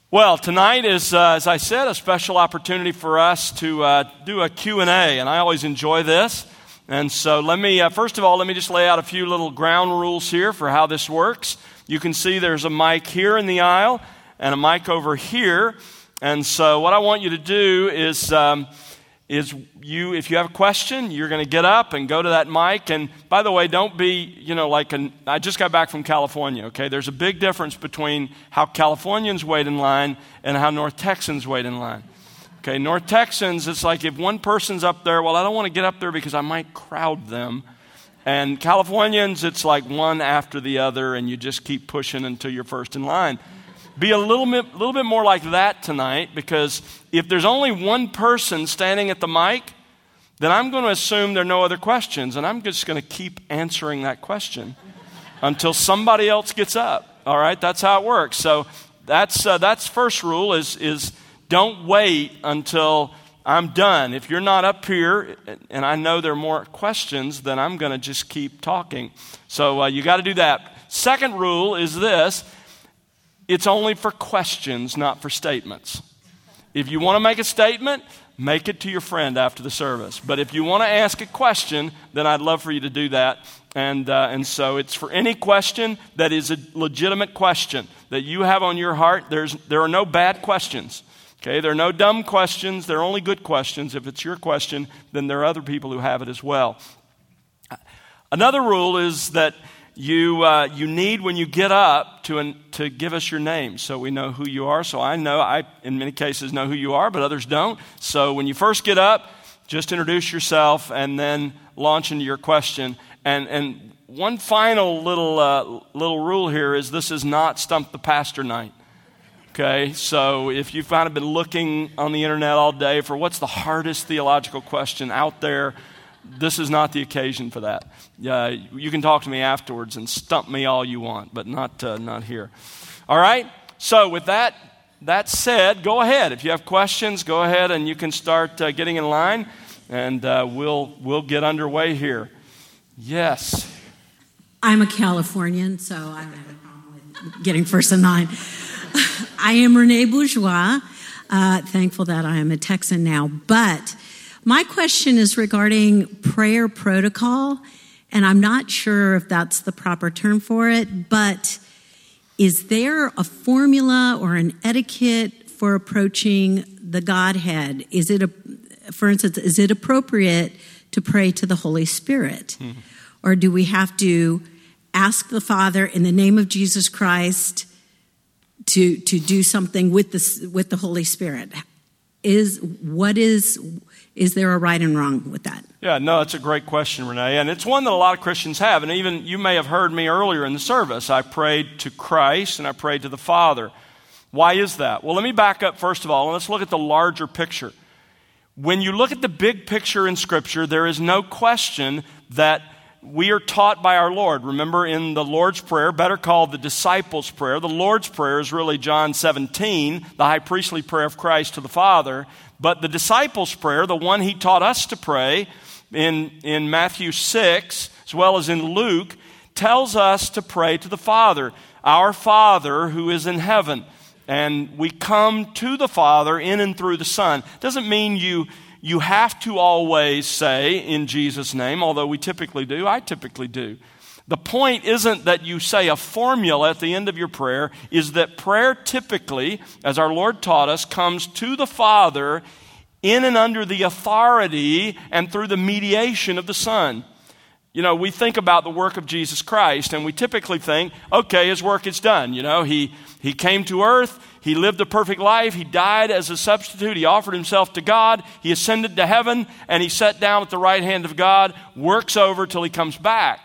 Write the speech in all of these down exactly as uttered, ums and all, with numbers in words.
Well, tonight is, uh, as I said, a special opportunity for us to uh, do a Q and A, and I always enjoy this. And so let me, uh, first of all, let me just lay out a few little ground rules here for how this works. You can see there's a mic here in the aisle and a mic over here. And so what I want you to do is, um, is you, if you have a question, you're going to get up and go to that mic. And by the way, don't be, you know, like an, I just got back from California, okay? There's a big difference between how Californians wait in line and how North Texans wait in line. Okay, North Texans, it's like if one person's up there, well, I don't want to get up there because I might crowd them. And Californians, it's like one after the other, and you just keep pushing until you're first in line. Be a little bit, little bit more like that tonight, because if there's only one person standing at the mic, then I'm going to assume there are no other questions, and I'm just going to keep answering that question until somebody else gets up. All right, that's how it works. So that's uh, that's first rule is is don't wait until I'm done. If you're not up here, and I know there are more questions, then I'm going to just keep talking. So uh, you got to do that. Second rule is this. It's only for questions, not for statements. If you want to make a statement, make it to your friend after the service. But if you want to ask a question, then I'd love for you to do that. And uh, and so it's for any question that is a legitimate question that you have on your heart. There's there are no bad questions. Okay, there are no dumb questions. There are only good questions. If it's your question, then there are other people who have it as well. Another rule is that You uh, you need, when you get up, to an, to give us your name so we know who you are. So I know, I in many cases know who you are, but others don't. So when you first get up, just introduce yourself and then launch into your question. And and one final little uh, little rule here is this is not Stump the Pastor night. Okay, so if you've kind of been looking on the internet all day for what's the hardest theological question out there, this is not the occasion for that. Uh, you can talk to me afterwards and stump me all you want, but not uh, not here. All right? So with that that said, go ahead. If you have questions, go ahead and you can start uh, getting in line, and uh, we'll we'll get underway here. Yes. I'm a Californian, so I don't have a problem with getting first in line. I am Renee Bourgeois. Uh, thankful that I am a Texan now, but my question is regarding prayer protocol, and I'm not sure if that's the proper term for it, but is there a formula or an etiquette for approaching the Godhead? Is it, a, for instance, is it appropriate to pray to the Holy Spirit? Mm-hmm. Or do we have to ask the Father in the name of Jesus Christ to, to do something with the, with the Holy Spirit? Is what is... Is there a right and wrong with that? Yeah, no, it's a great question, Renee. And it's one that a lot of Christians have. And even you may have heard me earlier in the service. I prayed to Christ and I prayed to the Father. Why is that? Well, let me back up first of all, and let's look at the larger picture. When you look at the big picture in Scripture, there is no question that we are taught by our Lord. Remember, in the Lord's Prayer, better called the Disciples' Prayer, the Lord's Prayer is really John seventeen, the high priestly prayer of Christ to the Father. But the Disciples' Prayer, the one he taught us to pray in, in Matthew six, as well as in Luke, tells us to pray to the Father, our Father who is in heaven. And we come to the Father in and through the Son. Doesn't mean you... You have to always say in Jesus' name, although we typically do. I typically do. The point isn't that you say a formula at the end of your prayer, is that prayer typically, as our Lord taught us, comes to the Father in and under the authority and through the mediation of the Son. You know, we think about the work of Jesus Christ, and we typically think, okay, his work is done. You know, he, he came to earth, he lived a perfect life, he died as a substitute, he offered himself to God, he ascended to heaven, and he sat down at the right hand of God, work's over till he comes back.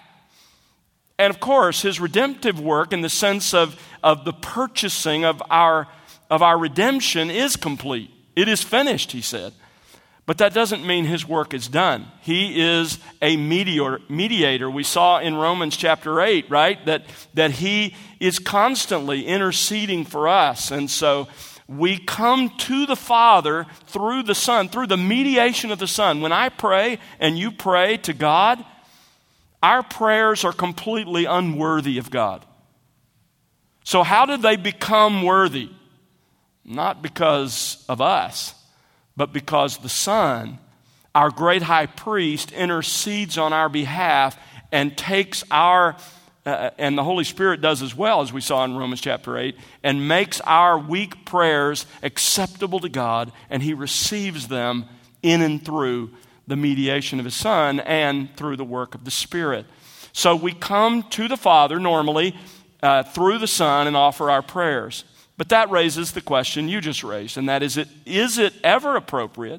And of course, his redemptive work in the sense of, of the purchasing of our, of our redemption is complete. It is finished, he said. But that doesn't mean his work is done. He is a mediator. mediator. We saw in Romans chapter eight, right, that, that he is constantly interceding for us. And so we come to the Father through the Son, through the mediation of the Son. When I pray and you pray to God, our prayers are completely unworthy of God. So how did they become worthy? not because of us, but because the Son, our great high priest, intercedes on our behalf and takes our, uh, and the Holy Spirit does as well, as we saw in Romans chapter eight, and makes our weak prayers acceptable to God, and he receives them in and through the mediation of his Son and through the work of the Spirit. So we come to the Father normally uh, through the Son and offer our prayers. But that raises the question you just raised, and that is, it, is it ever appropriate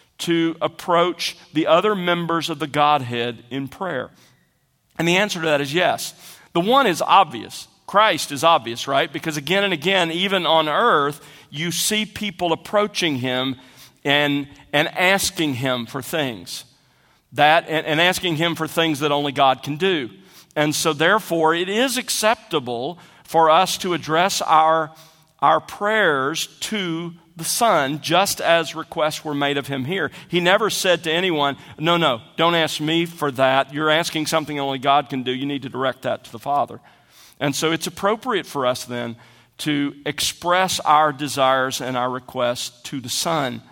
to approach the other members of the Godhead in prayer? And the answer to that is yes. The one is obvious. Christ is obvious, right? Because again and again, even on earth, you see people approaching him and, and asking him for things. That and, and asking him for things that only God can do. And so therefore, it is acceptable for us to address our, our prayers to the Son, just as requests were made of him here. He never said to anyone, no, no, don't ask me for that. You're asking something only God can do. You need to direct that to the Father. And so it's appropriate for us then to express our desires and our requests to the Son.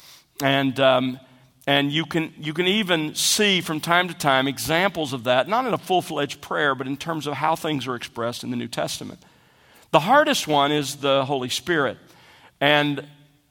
And um, and you can you can even see from time to time examples of that, not in a full-fledged prayer, but in terms of how things are expressed in the New Testament. The hardest one is the Holy Spirit. And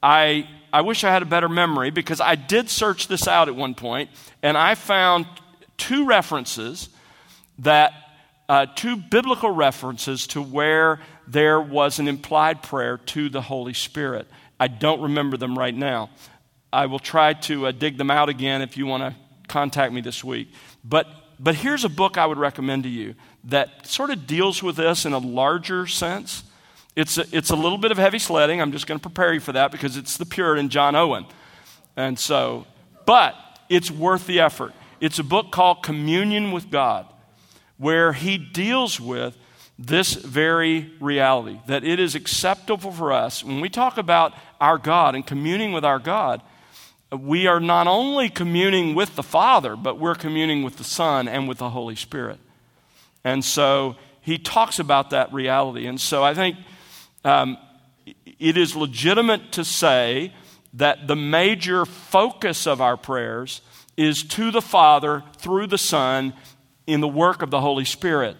I I wish I had a better memory, because I did search this out at one point, and I found two references that, uh, two biblical references to where there was an implied prayer to the Holy Spirit. I don't remember them right now. I will try to uh, dig them out again if you want to contact me this week. But but here's a book I would recommend to you that sort of deals with this in a larger sense. It's a, it's a little bit of heavy sledding. I'm just going to prepare you for that because it's the Puritan John Owen. And so, but it's worth the effort. It's a book called Communion with God, where he deals with this very reality, that it is acceptable for us. When we talk about our God and communing with our God, we are not only communing with the Father, but we're communing with the Son and with the Holy Spirit. And so he talks about that reality. And so I think um, it is legitimate to say that the major focus of our prayers is to the Father through the Son in the work of the Holy Spirit.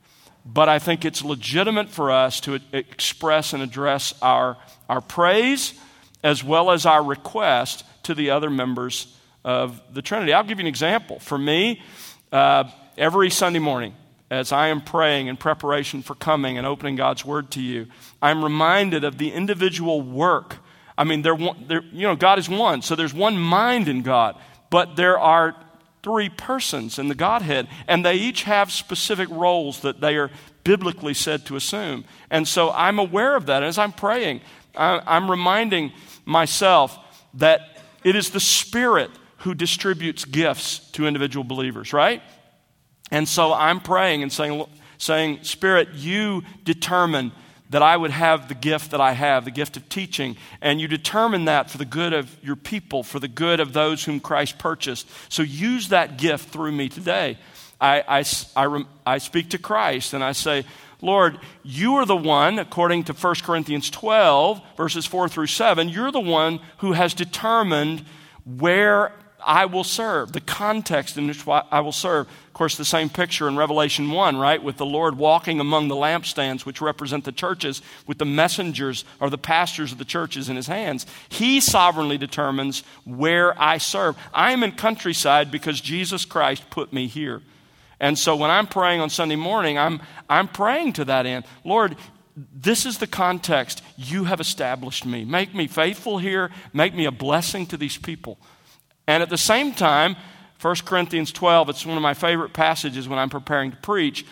But I think it's legitimate for us to express and address our, our praise as well as our request to the other members of the Trinity. I'll give you an example. For me, uh, every Sunday morning, as I am praying in preparation for coming and opening God's Word to you, I'm reminded of the individual work. I mean, they're, they're, you know, God is one, so there's one mind in God, but there are three persons in the Godhead, and they each have specific roles that they are biblically said to assume. And so I'm aware of that. As I'm praying, I'm reminding myself that it is the Spirit who distributes gifts to individual believers, right? And so I'm praying and saying, saying, Spirit, you determine that I would have the gift that I have, the gift of teaching, and you determine that for the good of your people, for the good of those whom Christ purchased. So use that gift through me today. I, I, I, I speak to Christ and I say, Lord, you are the one, according to First Corinthians twelve, verses four through seven, you're the one who has determined where I will serve, the context in which I will serve. Of course, the same picture in Revelation one, right, with the Lord walking among the lampstands, which represent the churches, with the messengers or the pastors of the churches in his hands. He sovereignly determines where I serve. I am in Countryside because Jesus Christ put me here. And so when I'm praying on Sunday morning, I'm, I'm praying to that end. Lord, this is the context. You have established me. Make me faithful here. Make me a blessing to these people. And at the same time, First Corinthians twelve, it's one of my favorite passages when I'm preparing to preach,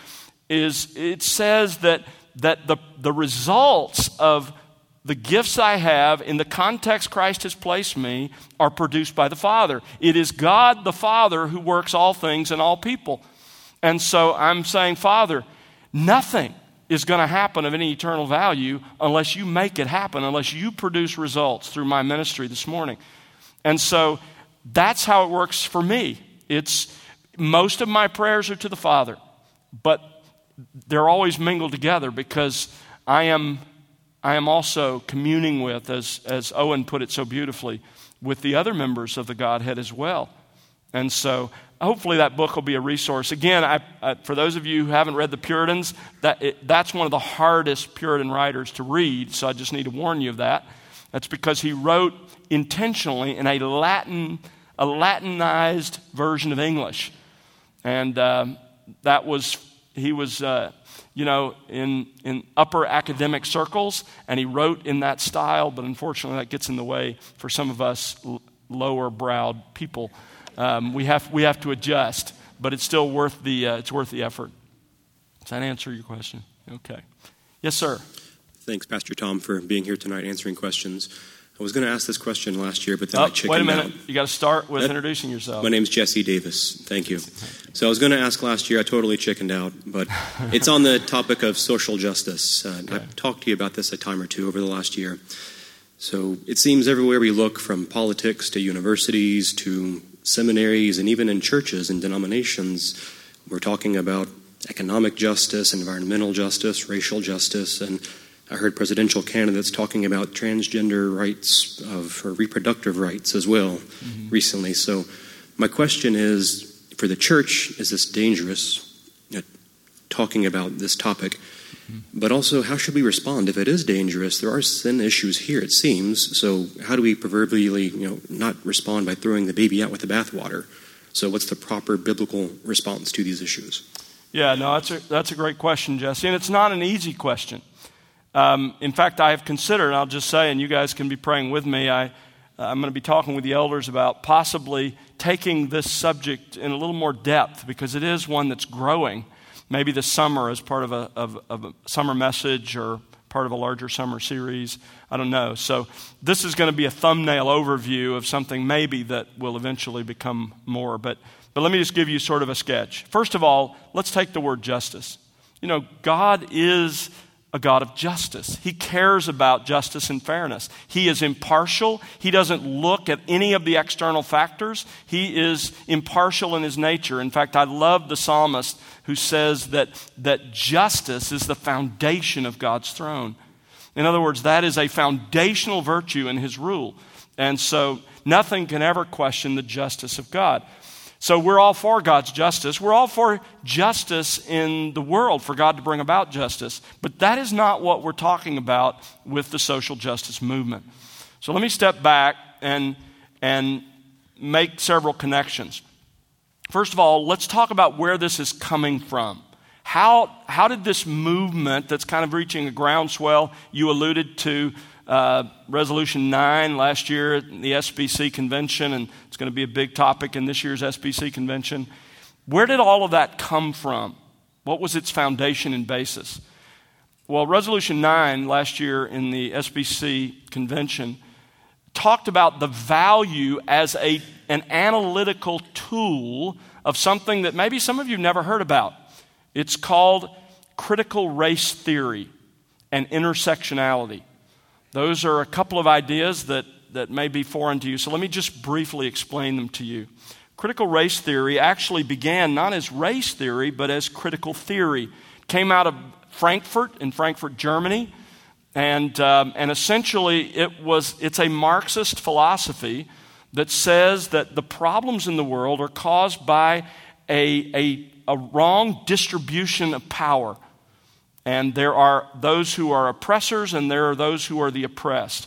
is it says that, that the, the results of the gifts I have in the context Christ has placed me are produced by the Father. It is God the Father who works all things in all people. And so I'm saying, Father, nothing is going to happen of any eternal value unless you make it happen, unless you produce results through my ministry this morning. And so that's how it works for me. It's most of my prayers are to the Father, but they're always mingled together because I am I am also communing with, as, as Owen put it so beautifully, with the other members of the Godhead as well. And so hopefully that book will be a resource. Again, I, I, for those of you who haven't read the Puritans, that it, that's one of the hardest Puritan writers to read, so I just need to warn you of that. That's because he wrote intentionally in a Latin, a Latinized version of English. And um, that was, he was, uh, you know, in, in upper academic circles, and he wrote in that style, but unfortunately that gets in the way for some of us l- lower-browed people. Um, we have we have to adjust, but it's still worth the uh, it's worth the effort. Does that answer your question? Okay. Yes, sir. Thanks, Pastor Tom, for being here tonight answering questions. I was going to ask this question last year, but then oh, I chickened out. Wait a minute. Out. You got to start with that, introducing yourself. My name's Jesse Davis. Thank you. So I was going to ask last year. I totally chickened out, but it's on the topic of social justice. Uh, okay. I've talked to you about this a time or two over the last year. So it seems everywhere we look, from politics to universities to seminaries and even in churches and denominations, we're talking about economic justice, environmental justice, racial justice, and I heard presidential candidates talking about transgender rights of or reproductive rights as well mm-hmm. recently. So my question is, for the church, is this dangerous, uh, talking about this topic? Mm-hmm. But also, how should we respond if it is dangerous? There are sin issues here, it seems. So how do we proverbially, you know, not respond by throwing the baby out with the bathwater? So what's the proper biblical response to these issues? Yeah, no, that's a, that's a great question, Jesse. And it's not an easy question. Um, in fact, I have considered, and I'll just say, and you guys can be praying with me, I, I'm going to be talking with the elders about possibly taking this subject in a little more depth, because it is one that's growing. Maybe this summer as part of a, of, of a summer message or part of a larger summer series. I don't know. So this is going to be a thumbnail overview of something maybe that will eventually become more. But, but let me just give you sort of a sketch. First of all, let's take the word justice. You know, God is a God of justice. He cares about justice and fairness. He is impartial. He doesn't look at any of the external factors. He is impartial in his nature. In fact, I love the psalmist who says that, that justice is the foundation of God's throne. In other words, that is a foundational virtue in his rule. And so nothing can ever question the justice of God. So we're all for God's justice. We're all for justice in the world, for God to bring about justice. But that is not what we're talking about with the social justice movement. So let me step back and, and make several connections. First of all, let's talk about where this is coming from. How, how did this movement that's kind of reaching a groundswell, you alluded to Uh, Resolution nine last year at the S B C convention, and it's going to be a big topic in this year's S B C convention. Where did all of that come from? What was its foundation and basis? Well, Resolution nine last year in the S B C convention talked about the value as a, an analytical tool of something that maybe some of you have never heard about. It's called critical race theory and intersectionality. Those are a couple of ideas that, that may be foreign to you. So let me just briefly explain them to you. Critical race theory actually began not as race theory, but as critical theory. It came out of Frankfurt, in Frankfurt, Germany. And, um, and essentially it was, it's a Marxist philosophy that says that the problems in the world are caused by a, a, a wrong distribution of power. And there are those who are oppressors and there are those who are the oppressed.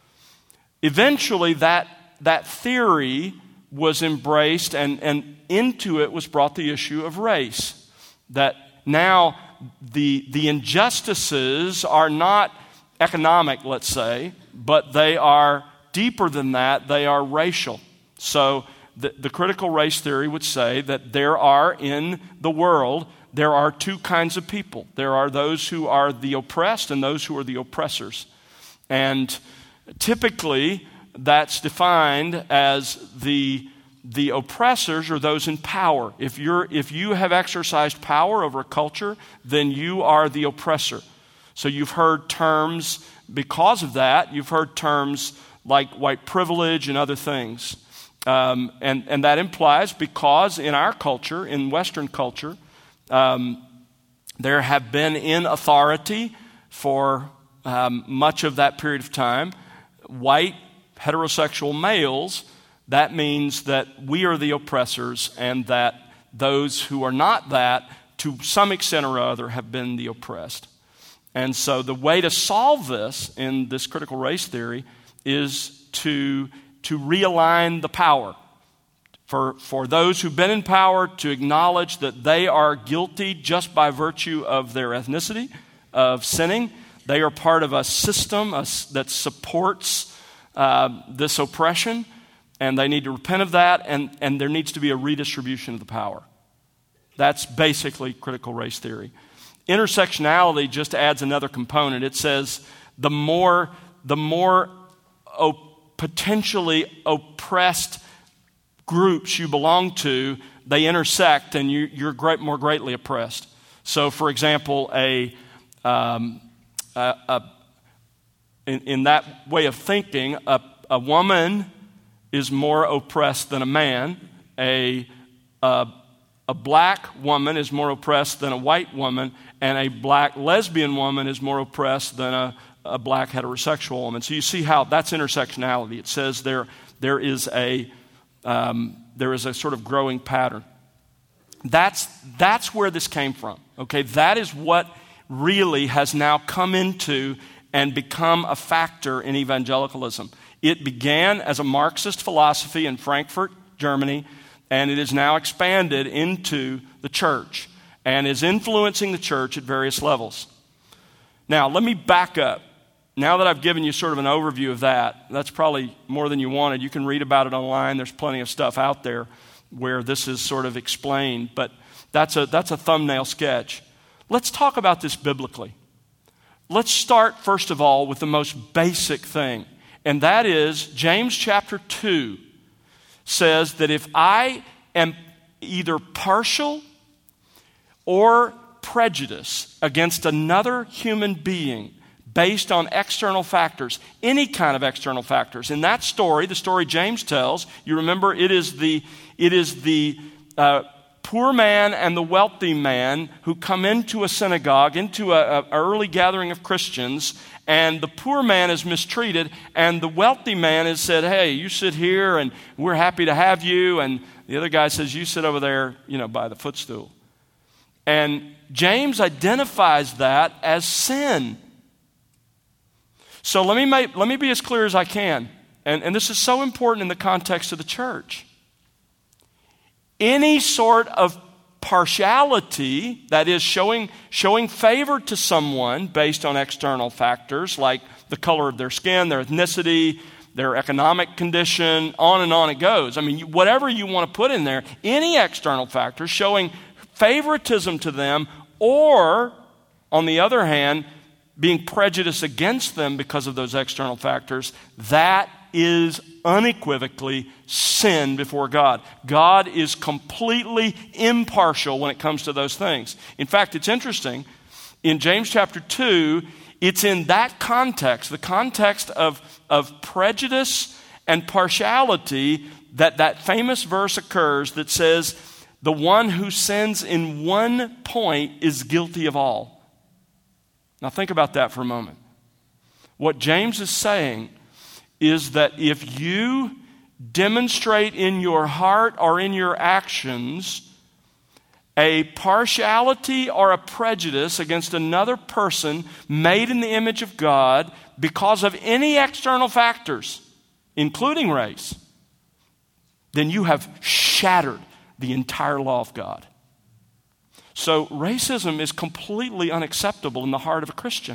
Eventually, that, that theory was embraced, and, and into it was brought the issue of race. That now the, the injustices are not economic, let's say, but they are deeper than that. They are racial. So the, the critical race theory would say that there are in the world there are two kinds of people. There are those who are the oppressed and those who are the oppressors. And typically, that's defined as the, the oppressors are those in power. If you're, if you have exercised power over a culture, then you are the oppressor. So you've heard terms, because of that, you've heard terms like white privilege and other things. Um, and, and that implies, because in our culture, in Western culture, Um, there have been in authority for um, much of that period of time, white heterosexual males, that means that we are the oppressors and that those who are not that, to some extent or other, have been the oppressed. And so the way to solve this in this critical race theory is to, to realign the power. For, for those who've been in power to acknowledge that they are guilty just by virtue of their ethnicity, of sinning. They are part of a system a, that supports uh, this oppression, and they need to repent of that, and, and there needs to be a redistribution of the power. That's basically critical race theory. Intersectionality just adds another component. It says the more, the more op- potentially oppressed groups you belong to, they intersect and you, you're great, more greatly oppressed. So, for example, a, um, a, a in, in that way of thinking, a, a woman is more oppressed than a man. A, a a black woman is more oppressed than a white woman, and a black lesbian woman is more oppressed than a, a black heterosexual woman. So you see how that's intersectionality. It says there there is a um, there is a sort of growing pattern. That's that's where this came from. Okay, that is what really has now come into and become a factor in evangelicalism. It began as a Marxist philosophy in Frankfurt, Germany, and it is now expanded into the church and is influencing the church at various levels. Now, let me back up. Now that I've given you sort of an overview of that, that's probably more than you wanted. You can read about it online. There's plenty of stuff out there where this is sort of explained, but that's a, that's a thumbnail sketch. Let's talk about this biblically. Let's start, first of all, with the most basic thing, and that is James chapter two says that if I am either partial or prejudiced against another human being based on external factors, any kind of external factors. In that story, the story James tells, you remember it is the, it is the uh, poor man and the wealthy man who come into a synagogue, into an early gathering of Christians, and the poor man is mistreated, and the wealthy man is said, hey, you sit here, and we're happy to have you, and the other guy says, you sit over there, you know, by the footstool. And James identifies that as sin. So let me make, let me be as clear as I can, and, and this is so important in the context of the church. Any sort of partiality, that is showing, showing favor to someone based on external factors like the color of their skin, their ethnicity, their economic condition, on and on it goes. I mean, whatever you want to put in there, any external factor showing favoritism to them, or, on the other hand, being prejudiced against them because of those external factors, that is unequivocally sin before God. God is completely impartial when it comes to those things. In fact, it's interesting. In James chapter two, it's in that context, the context of, of prejudice and partiality, that that famous verse occurs that says, the one who sins in one point is guilty of all. Now think about that for a moment. What James is saying is that if you demonstrate in your heart or in your actions a partiality or a prejudice against another person made in the image of God because of any external factors, including race, then you have shattered the entire law of God. So racism is completely unacceptable in the heart of a Christian.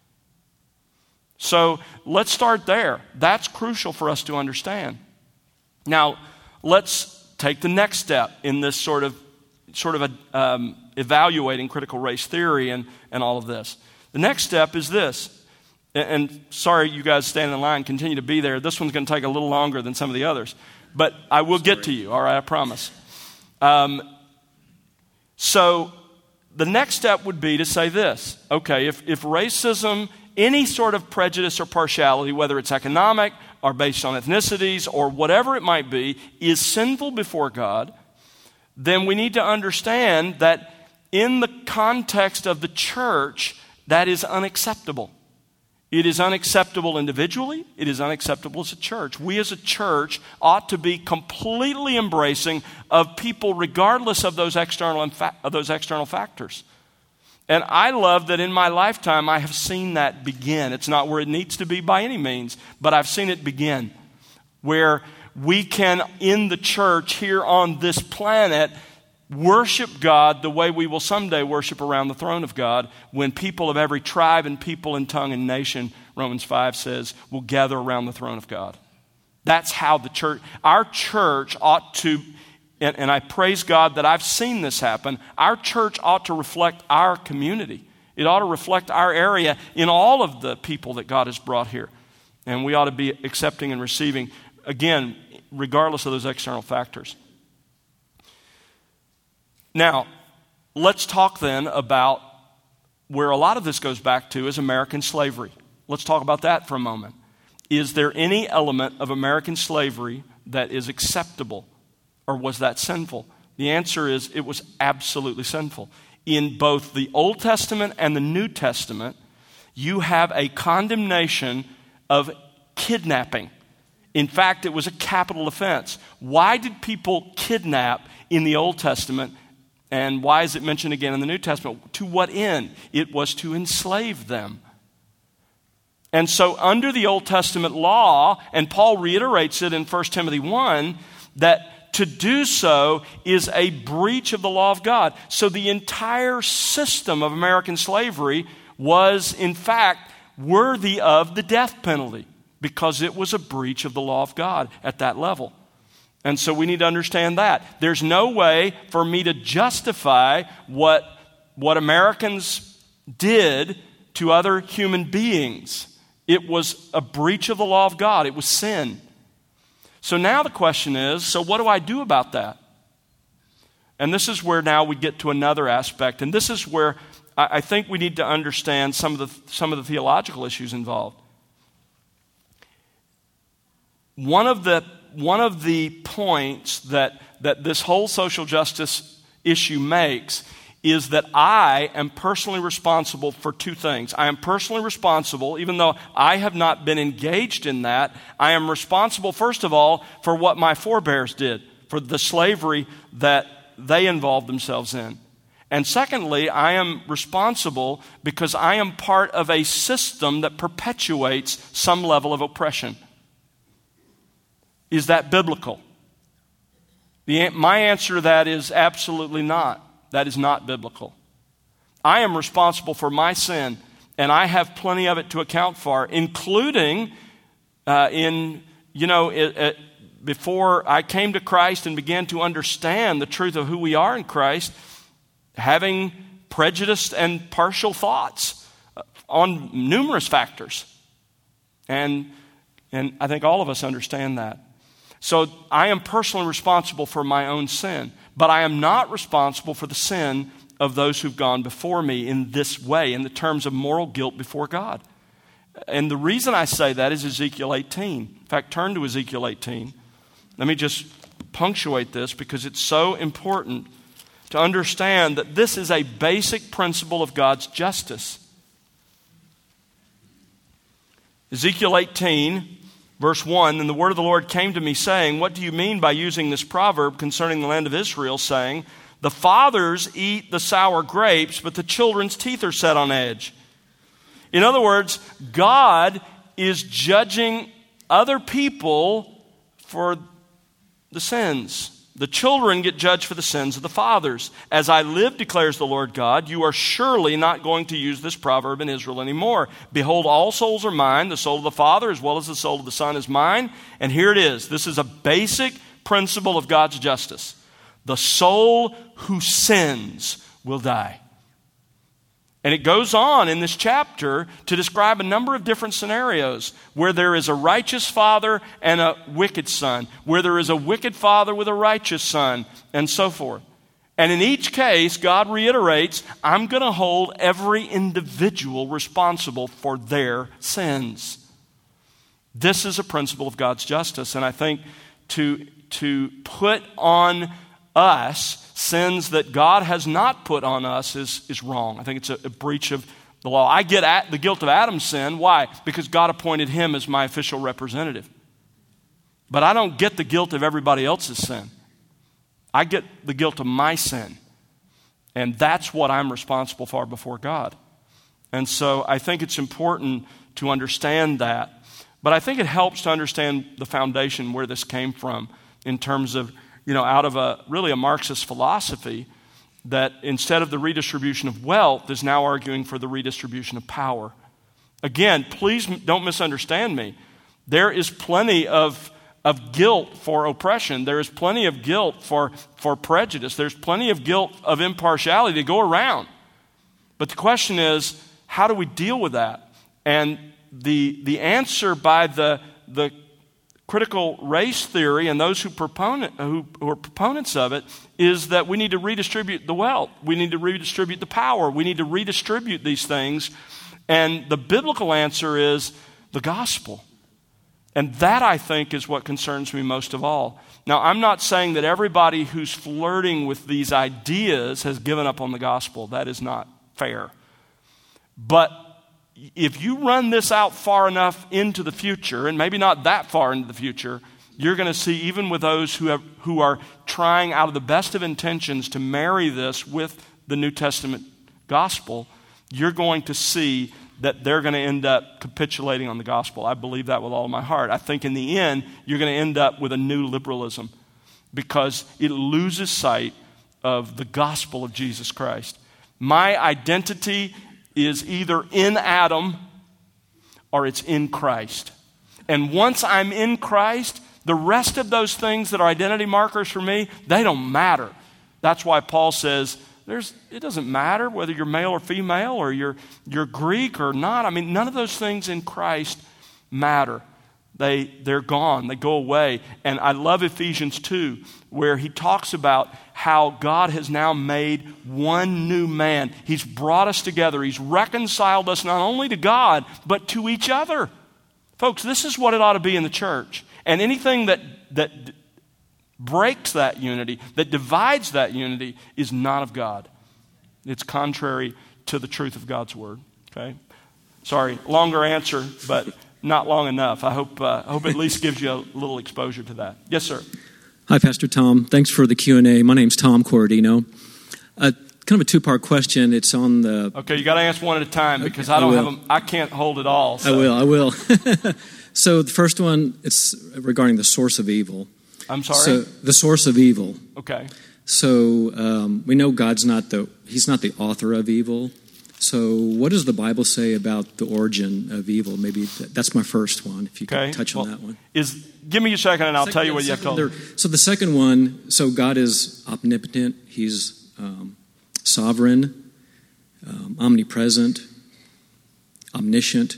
So let's start there. That's crucial for us to understand. Now, let's take the next step in this sort of sort of a, um, evaluating critical race theory and, and all of this. The next step is this. And, and sorry, you guys standing in line, continue to be there. This one's going to take a little longer than some of the others. But I will sorry. get to you, all right, I promise. Um, so the next step would be to say this. Okay, if, if racism, any sort of prejudice or partiality, whether it's economic or based on ethnicities or whatever it might be, is sinful before God, then we need to understand that in the context of the church, that is unacceptable. It is unacceptable individually. It is unacceptable as a church. We as a church ought to be completely embracing of people regardless of those external of those external factors. And I love that in my lifetime I have seen that begin. It's not where it needs to be by any means, but I've seen it begin. Where we can, in the church here on this planet, worship God the way we will someday worship around the throne of God when people of every tribe and people and tongue and nation, Romans five says, will gather around the throne of God. That's how the church, our church ought to, and, and I praise God that I've seen this happen, our church ought to reflect our community. It ought to reflect our area in all of the people that God has brought here. And we ought to be accepting and receiving, again, regardless of those external factors. Now, let's talk then about where a lot of this goes back to is American slavery. Let's talk about that for a moment. Is there any element of American slavery that is acceptable, or was that sinful? The answer is it was absolutely sinful. In both the Old Testament and the New Testament, you have a condemnation of kidnapping. In fact, it was a capital offense. Why did people kidnap in the Old Testament? And why is it mentioned again in the New Testament? To what end? It was to enslave them. And so under the Old Testament law, and Paul reiterates it in First Timothy one, that to do so is a breach of the law of God. So the entire system of American slavery was, in fact, worthy of the death penalty because it was a breach of the law of God at that level. And so we need to understand that. There's no way for me to justify what, what Americans did to other human beings. It was a breach of the law of God. It was sin. So now the question is, so what do I do about that? And this is where now we get to another aspect. And this is where I, I think we need to understand some of the, some of the theological issues involved. One of the One of the points that, that this whole social justice issue makes is that I am personally responsible for two things. I am personally responsible, even though I have not been engaged in that, I am responsible, first of all, for what my forebears did, for the slavery that they involved themselves in. And secondly, I am responsible because I am part of a system that perpetuates some level of oppression. Is that biblical? The, my answer to that is absolutely not. That is not biblical. I am responsible for my sin, and I have plenty of it to account for, including uh, in, you know, it, it, before I came to Christ and began to understand the truth of who we are in Christ, having prejudiced and partial thoughts on numerous factors. And, and I think all of us understand that. So I am personally responsible for my own sin, but I am not responsible for the sin of those who've gone before me in this way, in the terms of moral guilt before God. And the reason I say that is Ezekiel eighteen. In fact, turn to Ezekiel eighteen. Let me just punctuate this because it's so important to understand that this is a basic principle of God's justice. Ezekiel eighteen, verse one, and the word of the Lord came to me saying, what do you mean by using this proverb concerning the land of Israel, saying, the fathers eat the sour grapes, but the children's teeth are set on edge? In other words, God is judging other people for the sins. The children get judged for the sins of the fathers. As I live, declares the Lord God, you are surely not going to use this proverb in Israel anymore. Behold, all souls are mine. The soul of the Father as well as the soul of the Son is mine. And here it is. This is a basic principle of God's justice. The soul who sins will die. And it goes on in this chapter to describe a number of different scenarios where there is a righteous father and a wicked son, where there is a wicked father with a righteous son, and so forth. And in each case, God reiterates, I'm going to hold every individual responsible for their sins. This is a principle of God's justice, and I think to, to put on us sins that God has not put on us is, is wrong. I think it's a, a breach of, the law. I get at the guilt of Adam's sin. Why? Because God appointed him as my official representative. But I don't get the guilt of everybody else's sin. I get the guilt of my sin. And that's what I'm responsible for before God. And so I think it's important to understand that. But I think it helps to understand the foundation where this came from in terms of, you know, out of a really a Marxist philosophy that instead of the redistribution of wealth is now arguing for the redistribution of power. Again, please don't misunderstand me. There is plenty of, of guilt for oppression. There is plenty of guilt for, for prejudice. There's plenty of guilt of impartiality to go around. But the question is, how do we deal with that? And the, the answer by the, the critical race theory and those who, proponent, who, who are proponents of it is that we need to redistribute the wealth. We need to redistribute the power. We need to redistribute these things. And the biblical answer is the gospel. And that, I think, is what concerns me most of all. Now, I'm not saying that everybody who's flirting with these ideas has given up on the gospel. That is not fair. But if you run this out far enough into the future, and maybe not that far into the future, you're going to see, even with those who have, who are trying out of the best of intentions to marry this with the New Testament gospel, you're going to see that they're going to end up capitulating on the gospel. I believe that with all my heart. I think in the end, you're going to end up with a new liberalism because it loses sight of the gospel of Jesus Christ. My identity is either in Adam or it's in Christ. And once I'm in Christ, the rest of those things that are identity markers for me, they don't matter. That's why Paul says, There's, it doesn't matter whether you're male or female or you're, you're Greek or not. I mean, none of those things in Christ matter. They, they're gone. They go away. And I love Ephesians two, where he talks about how God has now made one new man. He's brought us together. He's reconciled us not only to God, but to each other. Folks, this is what it ought to be in the church. And anything that that breaks that unity, that divides that unity, is not of God. It's contrary to the truth of God's word. Okay? Sorry, longer answer, but not long enough. I hope uh, I hope it at least gives you a little exposure to that. Yes, sir. Hi, Pastor Tom. Thanks for the Q and A. My name's Tom Corradino. Uh, kind of a two-part question. It's on the... Okay, you got to answer one at a time because I don't I have them. I can't hold it all. So. I will, I will. So the first one, it's regarding the source of evil. I'm sorry? So the source of evil. Okay. So um, we know God's not the, he's not the author of evil. So what does the Bible say about the origin of evil? Maybe that's my first one, if you okay. could touch well, on that one. Is Give me a second and I'll second, tell you yeah, what you have told. There, so the second one, so God is omnipotent, he's um, sovereign, um, omnipresent, omniscient.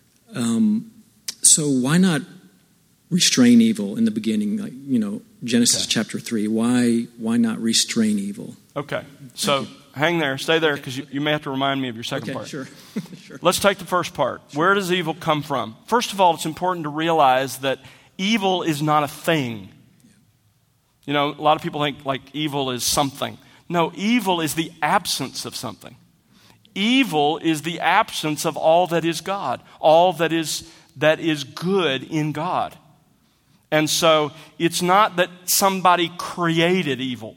Um, so why not restrain evil in the beginning, like, you know, Genesis okay. chapter three? Why why not restrain evil? Okay, so hang there, stay there, because you, you may have to remind me of your second okay, part. Sure. sure. Let's take the first part. Where does evil come from? First of all, it's important to realize that evil is not a thing. You know, a lot of people think like evil is something. No, evil is the absence of something. Evil is the absence of all that is God, all that is that is good in God. And so it's not that somebody created evil.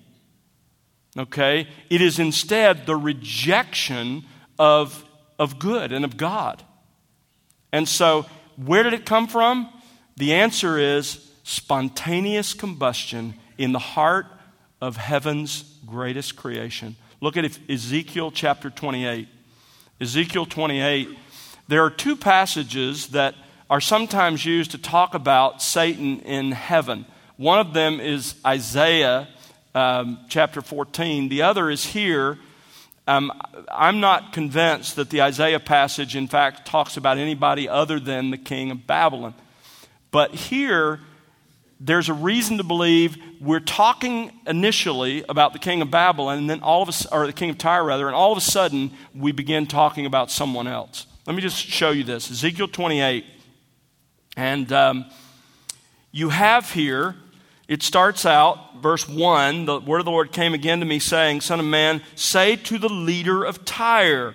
Okay? It is instead the rejection of, of good and of God. And so where did it come from? The answer is spontaneous combustion in the heart of heaven's greatest creation. Look at Ezekiel chapter twenty-eight. Ezekiel twenty-eight, there are two passages that are sometimes used to talk about Satan in heaven. One of them is Isaiah um, chapter fourteen. The other is here. Um, I'm not convinced that the Isaiah passage, in fact, talks about anybody other than the king of Babylon. But here, there's a reason to believe we're talking initially about the king of Babylon, and then all of a, or the king of Tyre rather, and all of a sudden we begin talking about someone else. Let me just show you this. Ezekiel twenty-eight. And um, you have here, it starts out, verse one, the word of the Lord came again to me saying, Son of man, say to the leader of Tyre.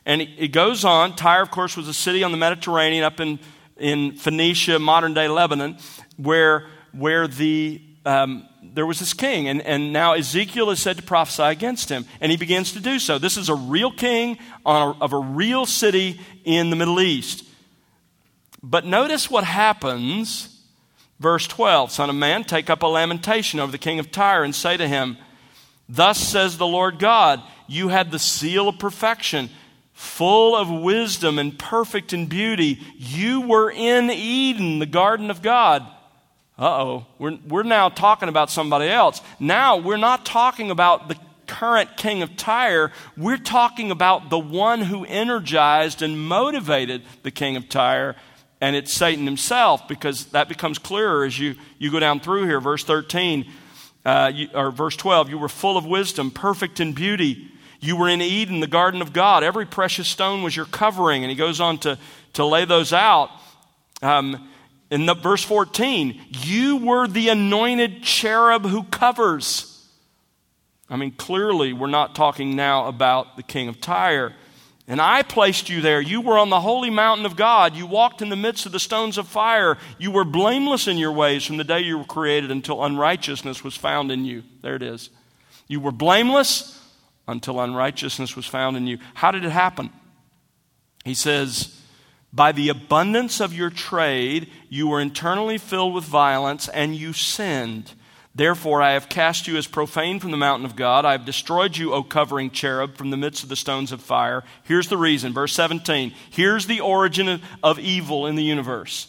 And it, it goes on. Tyre, of course, was a city on the Mediterranean up in, in Phoenicia, modern-day Lebanon, where, where the... Um, there was this king, and, and now Ezekiel is said to prophesy against him, and he begins to do so. This is a real king on a, of a real city in the Middle East. But notice what happens, verse twelve, Son of man, take up a lamentation over the king of Tyre and say to him, thus says the Lord God, you had the seal of perfection, full of wisdom and perfect in beauty. You were in Eden, the garden of God. Uh-oh, we're, we're now talking about somebody else. Now we're not talking about the current king of Tyre. We're talking about the one who energized and motivated the king of Tyre, and it's Satan himself, because that becomes clearer as you, you go down through here. Verse thirteen, uh, you, or verse twelve, you were full of wisdom, perfect in beauty. You were in Eden, the garden of God. Every precious stone was your covering. And he goes on to, to lay those out. Um In the, verse fourteen, you were the anointed cherub who covers. I mean, clearly we're not talking now about the king of Tyre. And I placed you there. You were on the holy mountain of God. You walked in the midst of the stones of fire. You were blameless in your ways from the day you were created until unrighteousness was found in you. There it is. You were blameless until unrighteousness was found in you. How did it happen? He says, by the abundance of your trade, you were internally filled with violence, and you sinned. Therefore, I have cast you as profane from the mountain of God. I have destroyed you, O covering cherub, from the midst of the stones of fire. Here's the reason, verse seventeen. Here's the origin of, of evil in the universe.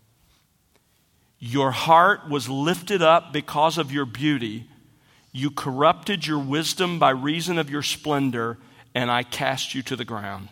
Your heart was lifted up because of your beauty. You corrupted your wisdom by reason of your splendor, and I cast you to the ground.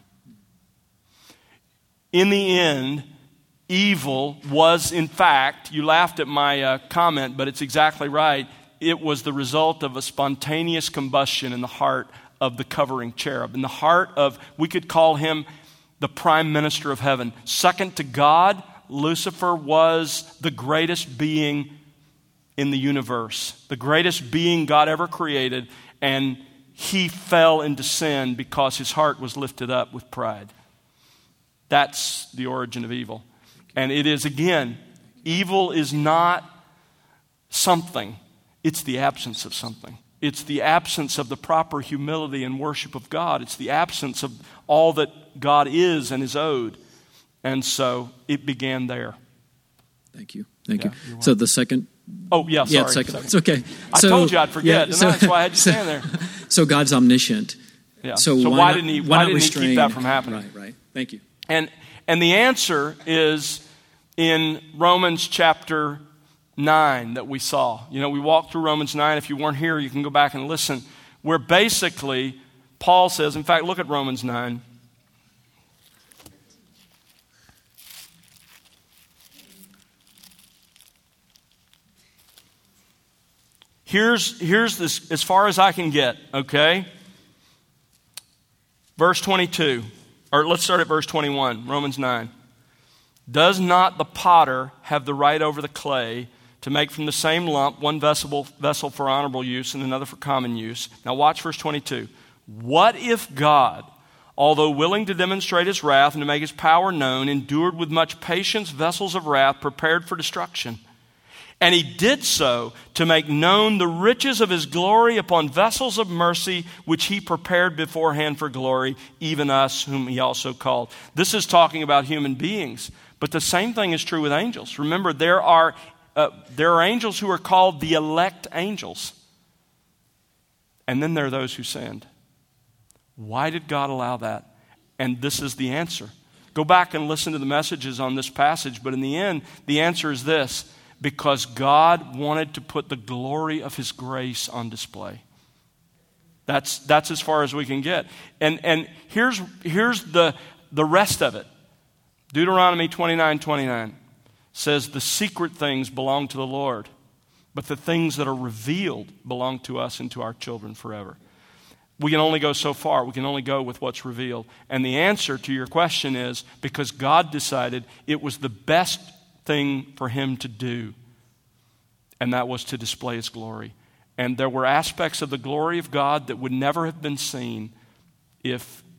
In the end, evil was, in fact, you laughed at my uh, comment, but it's exactly right. It was the result of a spontaneous combustion in the heart of the covering cherub. In the heart of, we could call him the prime minister of heaven. Second to God, Lucifer was the greatest being in the universe, the greatest being God ever created, and he fell into sin because his heart was lifted up with pride. That's the origin of evil. And it is, again, evil is not something. It's the absence of something. It's the absence of the proper humility and worship of God. It's the absence of all that God is and is owed. And so it began there. Thank you. Thank Yeah, you. So the second... Oh, yeah, sorry. Yeah, second. second. It's okay. I So- told you I'd forget, yeah, didn't so- I? That's why I had you so- stand there. So God's omniscient. Yeah. So, So why, why not- didn't he- why why not didn't he keep restrain- that from happening? Right, right. Thank you. And and the answer is in Romans chapter nine that we saw. You know, we walked through Romans nine. If you weren't here, you can go back and listen. Where basically Paul says, in fact, look at Romans nine. Here's, here's this, as far as I can get, okay? Verse twenty-two, or let's start at verse twenty-one, Romans nine. Does not the potter have the right over the clay to make from the same lump one vessel, vessel for honorable use and another for common use? Now watch verse twenty-two. What if God, although willing to demonstrate his wrath and to make his power known, endured with much patience vessels of wrath prepared for destruction? And he did so to make known the riches of his glory upon vessels of mercy, which he prepared beforehand for glory, even us whom he also called. This is talking about human beings. But the same thing is true with angels. Remember, there are, uh, there are angels who are called the elect angels. And then there are those who sinned. Why did God allow that? And this is the answer. Go back and listen to the messages on this passage. But in the end, the answer is this. Because God wanted to put the glory of his grace on display. That's, that's as far as we can get. And, and here's, here's the, the rest of it. Deuteronomy twenty-nine twenty-nine says, the secret things belong to the Lord, but the things that are revealed belong to us and to our children forever. We can only go so far. We can only go with what's revealed. And the answer to your question is because God decided it was the best thing for him to do, and that was to display his glory. And there were aspects of the glory of God that would never have been seen if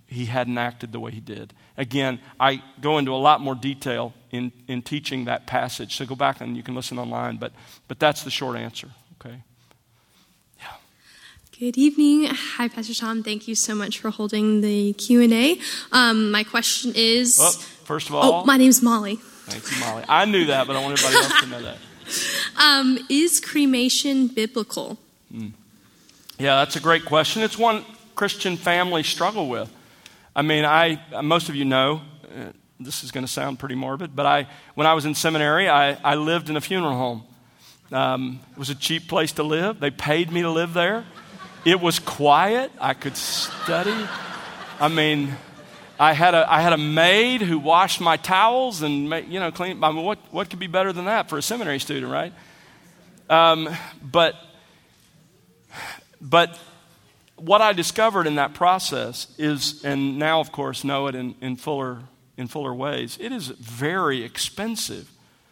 he hadn't acted the way he did. Again, I go into a lot more detail in, in teaching that passage, so go back and you can listen online, but but that's the short answer, okay? Yeah. Good evening. Hi, Pastor Tom. Thank you so much for holding the Q and A. Um, my question is... Well, first of all... Oh, my name's Molly. Thank you, Molly. I knew that, but I want everybody else to know that. Um, is cremation biblical? Mm. Yeah, that's a great question. It's one Christian families struggle with. I mean, I most of you know, uh, this is going to sound pretty morbid, but I when I was in seminary, I, I lived in a funeral home. Um, it was a cheap place to live. They paid me to live there. It was quiet. I could study. I mean, I had a I had a maid who washed my towels and you know clean. I mean, what what could be better than that for a seminary student, right? Um, but but. What I discovered in that process is, and now of course know it in, in fuller in fuller ways, it is very expensive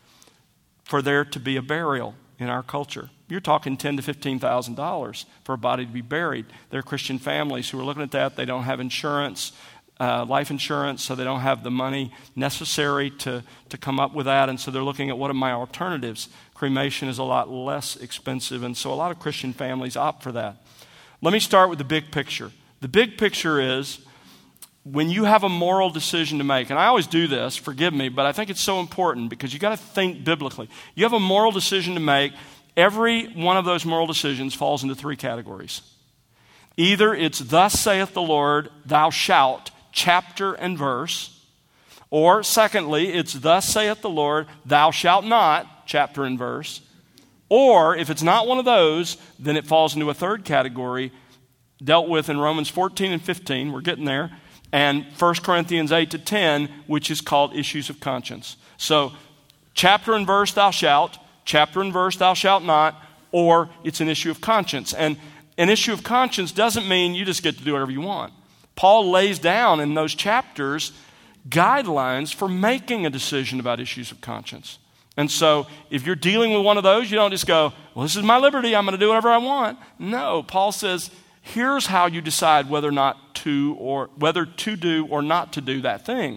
for there to be a burial in our culture. You're talking ten to fifteen thousand dollars for a body to be buried. There are Christian families who are looking at that. They don't have insurance, uh, life insurance, so they don't have the money necessary to to come up with that, and so they're looking at what are my alternatives. Cremation is a lot less expensive, and so a lot of Christian families opt for that. Let me start with the big picture. The big picture is when you have a moral decision to make, and I always do this, forgive me, but I think it's so important because you got to think biblically. You have a moral decision to make. Every one of those moral decisions falls into three categories. Either it's thus saith the Lord, thou shalt, chapter and verse, or secondly, it's thus saith the Lord, thou shalt not, chapter and verse. Or if it's not one of those, then it falls into a third category dealt with in Romans fourteen and fifteen, we're getting there, and First Corinthians eight to ten, which is called issues of conscience. So chapter and verse thou shalt, chapter and verse thou shalt not, or it's an issue of conscience. And an issue of conscience doesn't mean you just get to do whatever you want. Paul lays down in those chapters guidelines for making a decision about issues of conscience. And so if you're dealing with one of those, you don't just go, well, this is my liberty, I'm going to do whatever I want. No, Paul says, here's how you decide whether or not to or whether to do or not to do that thing.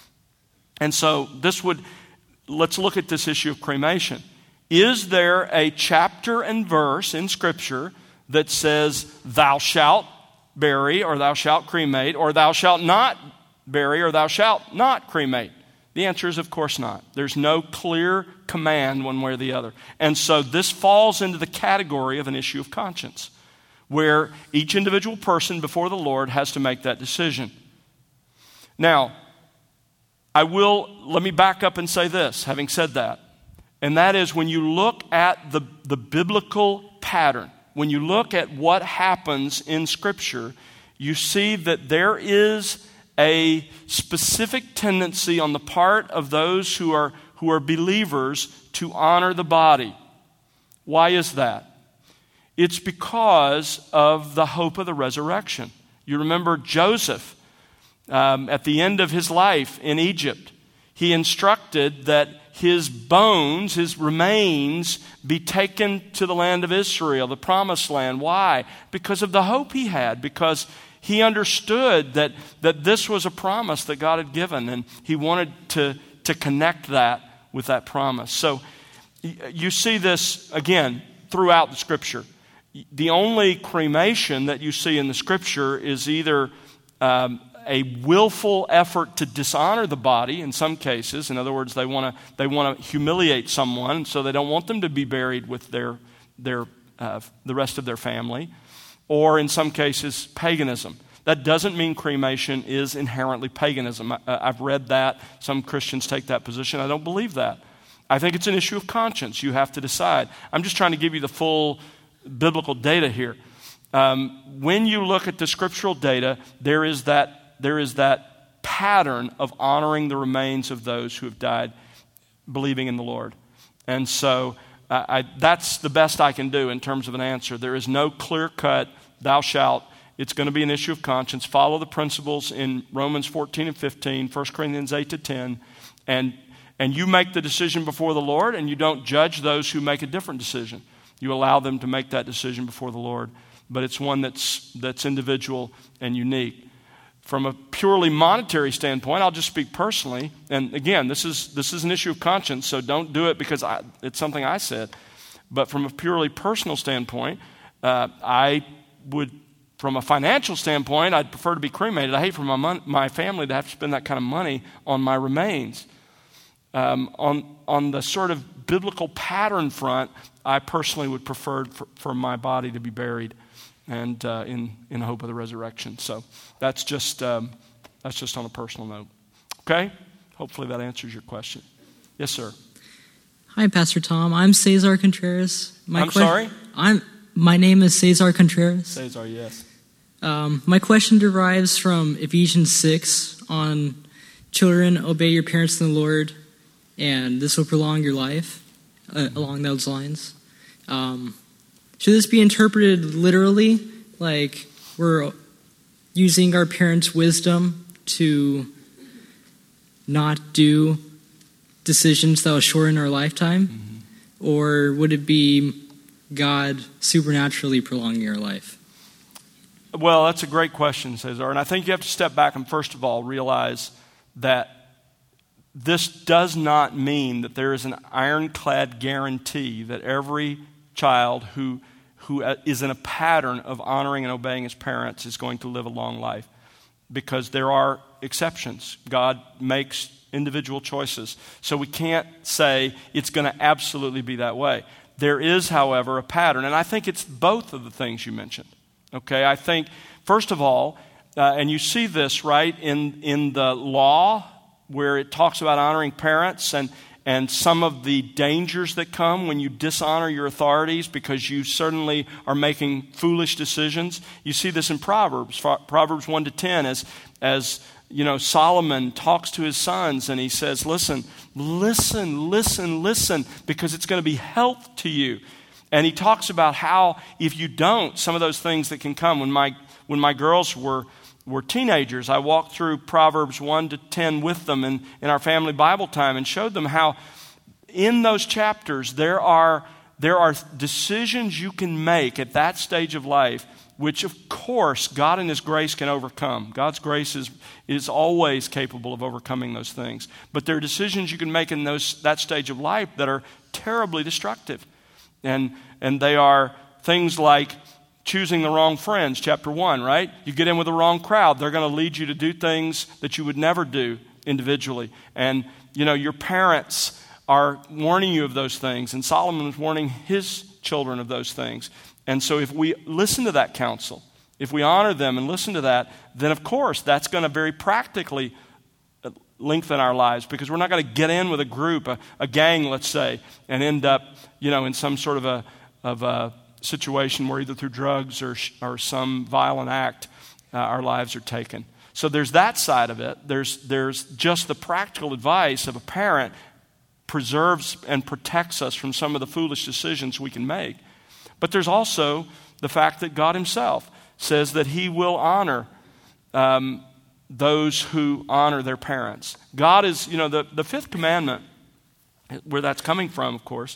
And so this would, let's look at this issue of cremation. Is there a chapter and verse in Scripture that says thou shalt bury or thou shalt cremate or thou shalt not bury or thou shalt not cremate? The answer is, of course not. There's no clear command one way or the other. And so this falls into the category of an issue of conscience, where each individual person before the Lord has to make that decision. Now, I will, let me back up and say this, having said that, and that is when you look at the, the biblical pattern, when you look at what happens in Scripture, you see that there is a specific tendency on the part of those who are who are believers to honor the body. Why is that? It's because of the hope of the resurrection. You remember Joseph, um, at the end of his life in Egypt, he instructed that his bones, his remains, be taken to the land of Israel, the promised land. Why? Because of the hope he had, because he understood that, that this was a promise that God had given, and he wanted to, to connect that with that promise. So you see this, again, throughout the Scripture. The only cremation that you see in the Scripture is either um, a willful effort to dishonor the body in some cases. In other words, they want to they want to humiliate someone, so they don't want them to be buried with their their uh, the rest of their family. Or in some cases, paganism. That doesn't mean cremation is inherently paganism. I, I've read that. Some Christians take that position. I don't believe that. I think it's an issue of conscience. You have to decide. I'm just trying to give you the full biblical data here. Um, when you look at the scriptural data, there is that there is that pattern of honoring the remains of those who have died believing in the Lord. And so uh, I, that's the best I can do in terms of an answer. There is no clear-cut, thou shalt. It's going to be an issue of conscience. Follow the principles in Romans fourteen and fifteen, First Corinthians eight to ten, and, and you make the decision before the Lord, and you don't judge those who make a different decision. You allow them to make that decision before the Lord. But it's one that's that's individual and unique. From a purely monetary standpoint, I'll just speak personally. And again, this is this is an issue of conscience, so don't do it because I, it's something I said. But from a purely personal standpoint, uh, I would, from a financial standpoint, I'd prefer to be cremated. I hate for my mon- my family to have to spend that kind of money on my remains. Um, on on the sort of biblical pattern front, I personally would prefer for, for my body to be buried, and uh, in in hope of the resurrection. So that's just um, that's just on a personal note. Okay, hopefully that answers your question. Yes, sir. Hi, Pastor Tom. I'm Cesar Contreras. My I'm que- sorry. I'm my name is Cesar Contreras. Cesar, yes. Um, my question derives from Ephesians six on children obey your parents in the Lord, and this will prolong your life. Uh, along those lines, um, should this be interpreted literally, like we're using our parents' wisdom to not do decisions that will shorten our lifetime? Mm-hmm. Or would it be God supernaturally prolonging our life? Well, that's a great question, Cesar. And I think you have to step back and first of all realize that this does not mean that there is an ironclad guarantee that every child who who is in a pattern of honoring and obeying his parents is going to live a long life. Because there are exceptions. God makes individual choices. So we can't say it's going to absolutely be that way. There is, however, a pattern. And I think it's both of the things you mentioned. Okay, I think, first of all, uh, and you see this, right, in, in the law, where it talks about honoring parents and, and some of the dangers that come when you dishonor your authorities because you certainly are making foolish decisions. You see this in Proverbs, Proverbs one to ten, as, as you know, Solomon talks to his sons and he says, listen, listen, listen, listen, because it's going to be health to you. And he talks about how if you don't, some of those things that can come. When my, when my girls were were teenagers, I walked through Proverbs one to ten with them in, in our family Bible time and showed them how in those chapters there are, there are decisions you can make at that stage of life which, of course, God in His grace can overcome. God's grace is, is always capable of overcoming those things. But there are decisions you can make in those, that stage of life that are terribly destructive. And, and they are things like choosing the wrong friends, chapter one, right? You get in with the wrong crowd. They're going to lead you to do things that you would never do individually. And, you know, your parents are warning you of those things. And Solomon was warning his children of those things. And so if we listen to that counsel, if we honor them and listen to that, then of course that's going to very practically lengthen our lives, because we're not going to get in with a group, a, a gang, let's say, and end up, you know, in some sort of a, of a situation where either through drugs or, or some violent act, uh, our lives are taken. So there's that side of it. There's, there's just the practical advice of a parent preserves and protects us from some of the foolish decisions we can make. But there's also the fact that God Himself says that He will honor um, those who honor their parents. God is, you know, the, the fifth commandment, where that's coming from, of course,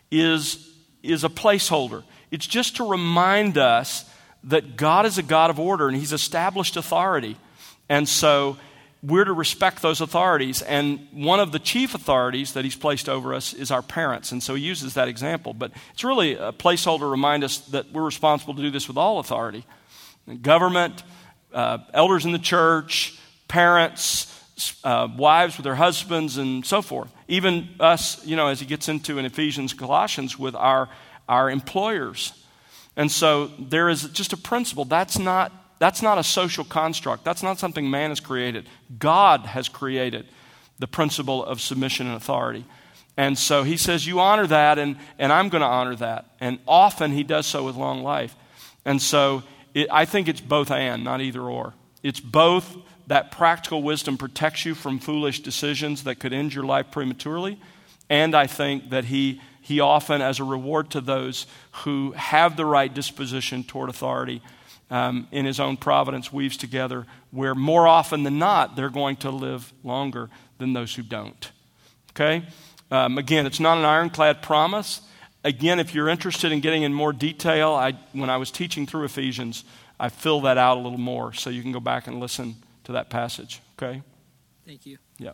is, is a placeholder. It's just to remind us that God is a God of order and He's established authority. And so we're to respect those authorities. And one of the chief authorities that He's placed over us is our parents. And so He uses that example. But it's really a placeholder to remind us that we're responsible to do this with all authority. Government, uh, elders in the church, parents, uh, wives with their husbands, and so forth. Even us, you know, as he gets into in Ephesians, Colossians, with our our employers. And so there is just a principle. That's not, that's not a social construct. That's not something man has created. God has created the principle of submission and authority. And so He says, you honor that, and, and I'm going to honor that. And often He does so with long life. And so it, I think it's both and, not either or. It's both that practical wisdom protects you from foolish decisions that could end your life prematurely, and I think that He He often, as a reward to those who have the right disposition toward authority, um, in His own providence weaves together where more often than not they're going to live longer than those who don't. Okay? Um, again, it's not an ironclad promise. Again, if you're interested in getting in more detail, I, when I was teaching through Ephesians, I filled that out a little more, so you can go back and listen to that passage, okay? Thank you. Yeah.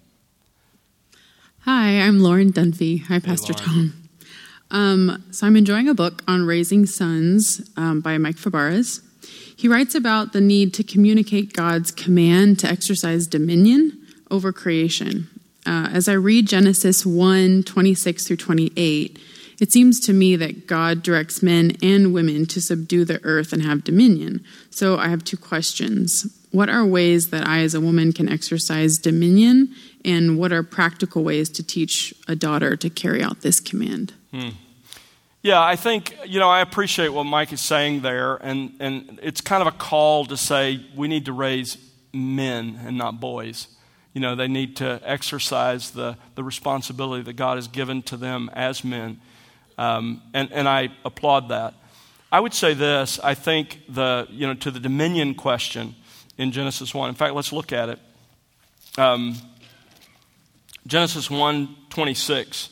Hi, I'm Lauren Dunphy. Hi, Pastor Lauren. Tom. Um, so I'm enjoying a book on raising sons um, by Mike Fabarez. He writes about the need to communicate God's command to exercise dominion over creation. Uh, as I read Genesis one, twenty-six through twenty-eight, it seems to me that God directs men and women to subdue the earth and have dominion. So I have two questions. What are ways that I as a woman can exercise dominion, and what are practical ways to teach a daughter to carry out this command? Hmm. Yeah, I think, you know, I appreciate what Mike is saying there, and, and it's kind of a call to say we need to raise men and not boys. You know, they need to exercise the, the responsibility that God has given to them as men, um, and, and I applaud that. I would say this, I think, the you know, to the dominion question in Genesis one. In fact, let's look at it. Um, Genesis one twenty-six.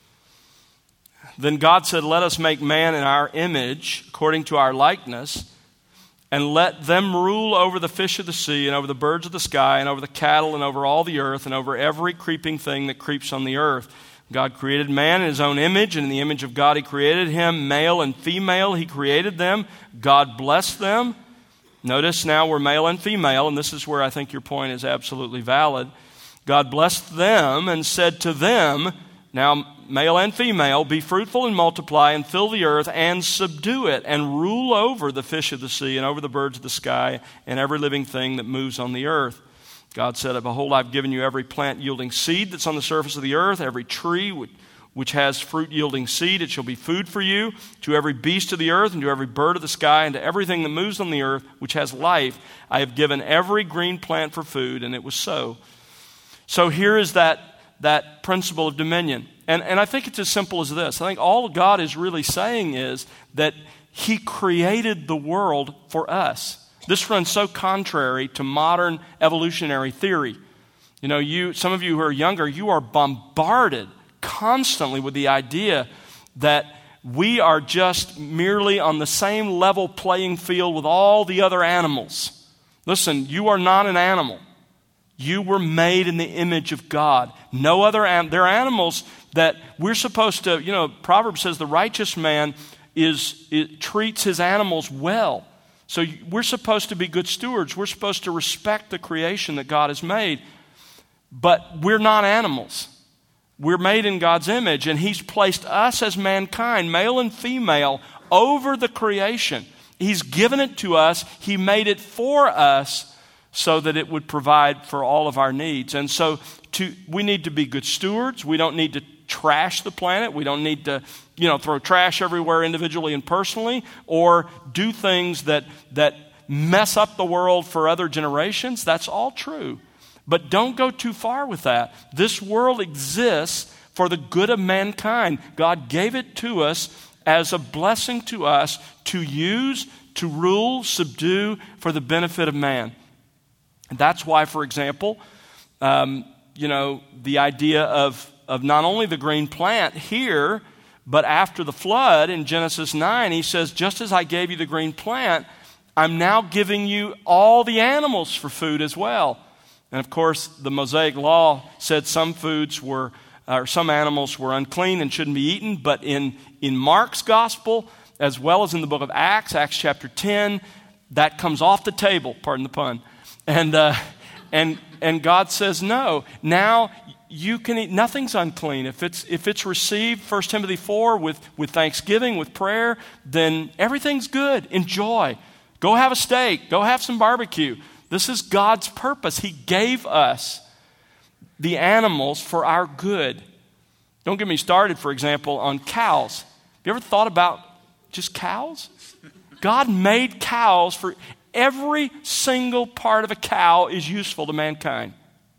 Then God said, let us make man in our image, according to our likeness, and let them rule over the fish of the sea, and over the birds of the sky, and over the cattle, and over all the earth, and over every creeping thing that creeps on the earth. God created man in his own image, and in the image of God he created him, male and female he created them. God blessed them. Notice now we're male and female, and this is where I think your point is absolutely valid. God blessed them and said to them, now male and female, be fruitful and multiply and fill the earth and subdue it and rule over the fish of the sea and over the birds of the sky and every living thing that moves on the earth. God said, behold, I've given you every plant yielding seed that's on the surface of the earth, every tree which has fruit yielding seed, it shall be food for you. To every beast of the earth and to every bird of the sky and to everything that moves on the earth which has life, I have given every green plant for food, and it was so. So here is that, that principle of dominion. And, and I think it's as simple as this. I think all God is really saying is that he created the world for us. This runs so contrary to modern evolutionary theory. You know, you some of you who are younger, you are bombarded constantly with the idea that we are just merely on the same level playing field with all the other animals. Listen, you are not an animal. You were made in the image of God. No other animal. There are animals that we're supposed to, you know, Proverbs says the righteous man is it treats his animals well. So we're supposed to be good stewards. We're supposed to respect the creation that God has made. But we're not animals. We're made in God's image, and he's placed us as mankind, male and female, over the creation. He's given it to us. He made it for us so that it would provide for all of our needs. And so to, we need to be good stewards. We don't need to trash the planet. We don't need to, you know, throw trash everywhere individually and personally, or do things that that mess up the world for other generations. That's all true. But don't go too far with that. This world exists for the good of mankind. God gave it to us as a blessing to us to use, to rule, subdue for the benefit of man. And that's why, for example, um, you know, the idea of, of not only the green plant here, but after the flood in Genesis nine, he says, just as I gave you the green plant, I'm now giving you all the animals for food as well. And of course, the Mosaic law said some foods were, or some animals were unclean and shouldn't be eaten. But in, in Mark's gospel, as well as in the book of Acts, Acts chapter ten, that comes off the table, pardon the pun. And uh, and and God says, no, now you can eat, nothing's unclean. If it's if it's received, First Timothy four, with, with thanksgiving, with prayer, then everything's good. Enjoy. Go have a steak. Go have some barbecue. This is God's purpose. He gave us the animals for our good. Don't get me started, for example, on cows. Have you ever thought about just cows? God made cows for every single part of a cow is useful to mankind.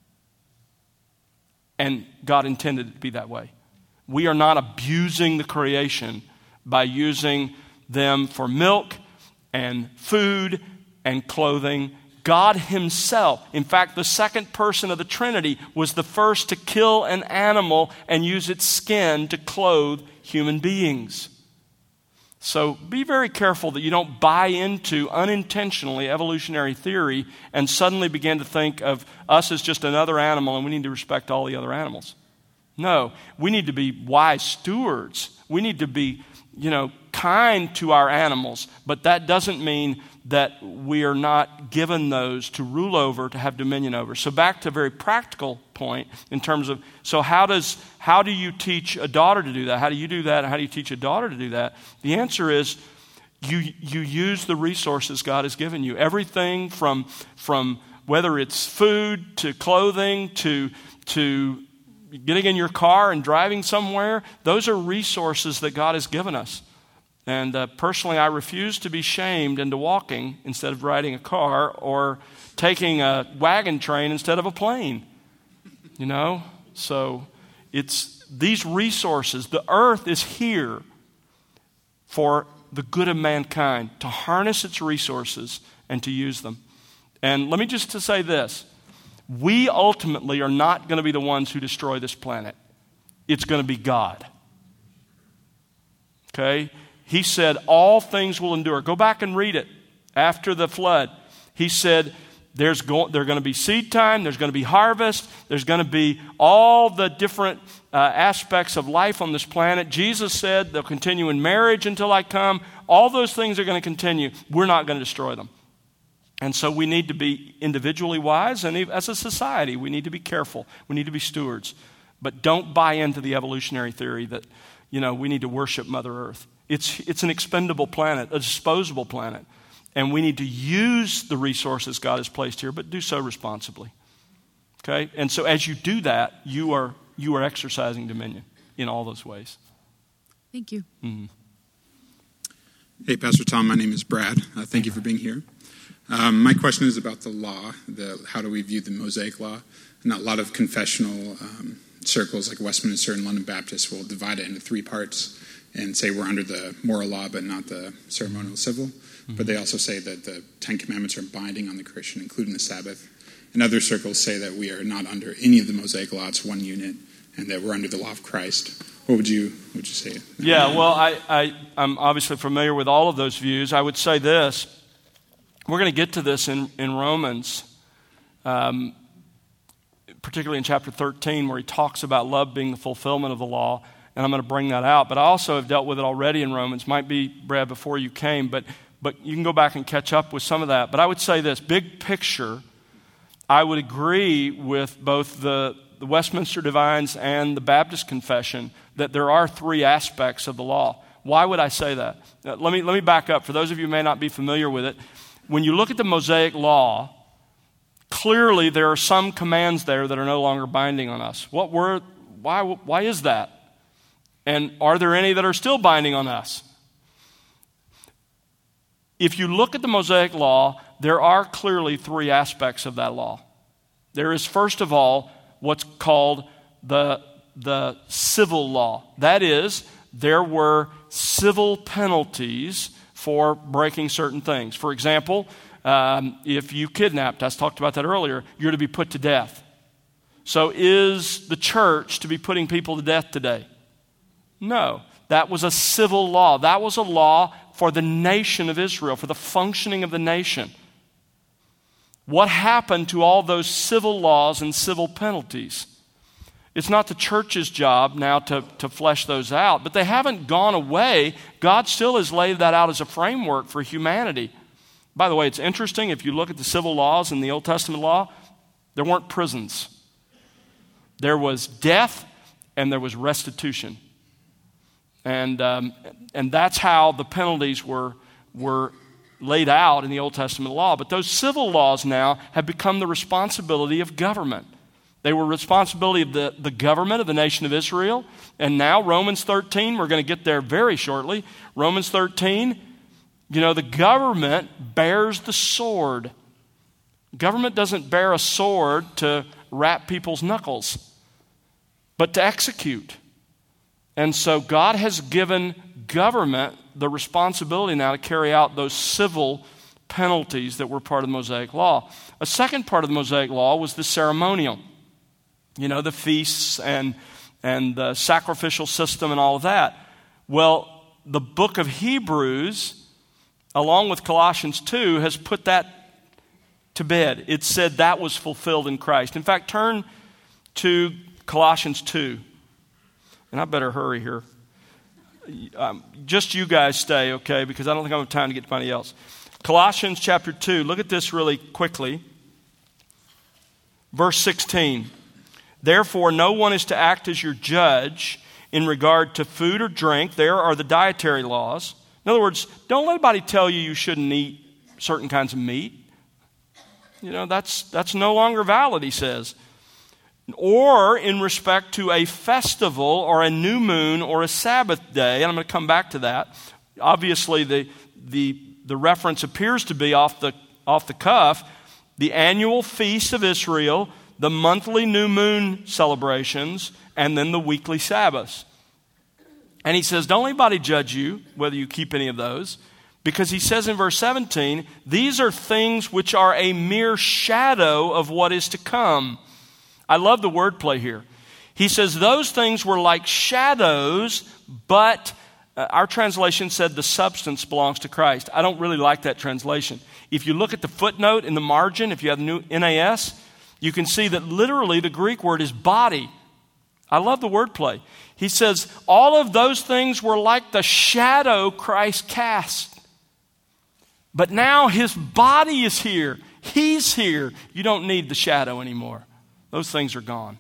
And God intended it to be that way. We are not abusing the creation by using them for milk and food and clothing. God himself, in fact, the second person of the Trinity, was the first to kill an animal and use its skin to clothe human beings. So be very careful that you don't buy into unintentionally evolutionary theory and suddenly begin to think of us as just another animal and we need to respect all the other animals. No, we need to be wise stewards. We need to be, you know, kind to our animals, but that doesn't mean that we are not given those to rule over, to have dominion over. So back to a very practical point in terms of, so how does how do you teach a daughter to do that? How do you do that? How do you teach a daughter to do that? The answer is you you use the resources God has given you. Everything from from whether it's food to clothing to to getting in your car and driving somewhere, those are resources that God has given us. And uh, personally, I refuse to be shamed into walking instead of riding a car or taking a wagon train instead of a plane. You know? So it's these resources. The earth is here for the good of mankind, to harness its resources and to use them. And let me just to say this. We ultimately are not going to be the ones who destroy this planet. It's going to be God. Okay? He said, all things will endure. Go back and read it. After the flood, he said, there's go- there's going to be seed time, there's going to be harvest, there's going to be all the different uh, aspects of life on this planet. Jesus said, they'll continue in marriage until I come. All those things are going to continue. We're not going to destroy them. And so we need to be individually wise, and as a society, we need to be careful. We need to be stewards. But don't buy into the evolutionary theory that, you know, we need to worship Mother Earth. It's, it's an expendable planet, a disposable planet. And we need to use the resources God has placed here, but do so responsibly. Okay? And so as you do that, you are you are exercising dominion in all those ways. Thank you. Mm-hmm. Hey, Pastor Tom, my name is Brad. Uh, thank you for being here. Um, my question is about the law, the how do we view the Mosaic Law? And a lot of confessional um, circles like Westminster and London Baptist will divide it into three parts and say we're under the moral law but not the ceremonial civil. Mm-hmm. But they also say that the Ten Commandments are binding on the Christian, including the Sabbath. And other circles say that we are not under any of the Mosaic Law, it's one unit, and that we're under the law of Christ. What would you would you say? Yeah, well, I, I, I'm obviously familiar with all of those views. I would say this. We're going to get to this in, in Romans, um, particularly in chapter thirteen, where he talks about love being the fulfillment of the law, and I'm going to bring that out. But I also have dealt with it already in Romans. Might be, Brad, before you came, but but you can go back and catch up with some of that. But I would say this, big picture, I would agree with both the, the Westminster Divines and the Baptist Confession that there are three aspects of the law. Why would I say that? Uh, let me let me back up. For those of you who may not be familiar with it, when you look at the Mosaic Law, clearly there are some commands there that are no longer binding on us. What were, why, why is that? And are there any that are still binding on us? If you look at the Mosaic Law, there are clearly three aspects of that law. There is, first of all, what's called the, the civil law. That is, there were civil penalties for breaking certain things. For example, um, if you kidnapped, I talked about that earlier, you're to be put to death. So is the church to be putting people to death today? No. That was a civil law. That was a law for the nation of Israel, for the functioning of the nation. What happened to all those civil laws and civil penalties? It's not the church's job now to, to flesh those out, but they haven't gone away. God still has laid that out as a framework for humanity. By the way, it's interesting, if you look at the civil laws in the Old Testament law, there weren't prisons. There was death and there was restitution. And um, and that's how the penalties were, were laid out in the Old Testament law. But those civil laws now have become the responsibility of government. They were responsibility of the, the government of the nation of Israel. And now Romans thirteen, we're going to get there very shortly. Romans thirteen, you know, the government bears the sword. Government doesn't bear a sword to wrap people's knuckles, but to execute. And so God has given government the responsibility now to carry out those civil penalties that were part of the Mosaic Law. A second part of the Mosaic Law was the ceremonial. You know, the feasts and, and the sacrificial system and all of that. Well, the book of Hebrews, along with Colossians two, has put that to bed. It said that was fulfilled in Christ. In fact, turn to Colossians two. And I better hurry here. Um, just you guys stay, okay, because I don't think I have time to get to anybody else. Colossians chapter two, look at this really quickly. Verse sixteen. Therefore, no one is to act as your judge in regard to food or drink. There are the dietary laws. In other words, don't let anybody tell you you shouldn't eat certain kinds of meat. You know, that's, that's no longer valid, he says. Or in respect to a festival or a new moon or a Sabbath day. And I'm going to come back to that. Obviously, the, the, the reference appears to be off the, off the cuff. The annual feast of Israel, the monthly new moon celebrations, and then the weekly Sabbaths. And he says, don't let anybody judge you whether you keep any of those, because he says in verse seventeen, these are things which are a mere shadow of what is to come. I love the wordplay here. He says those things were like shadows, but uh, our translation said the substance belongs to Christ. I don't really like that translation. If you look at the footnote in the margin, if you have the new N A S, you can see that literally the Greek word is body. I love the wordplay. He says all of those things were like the shadow Christ cast. But now his body is here. He's here. You don't need the shadow anymore. Those things are gone.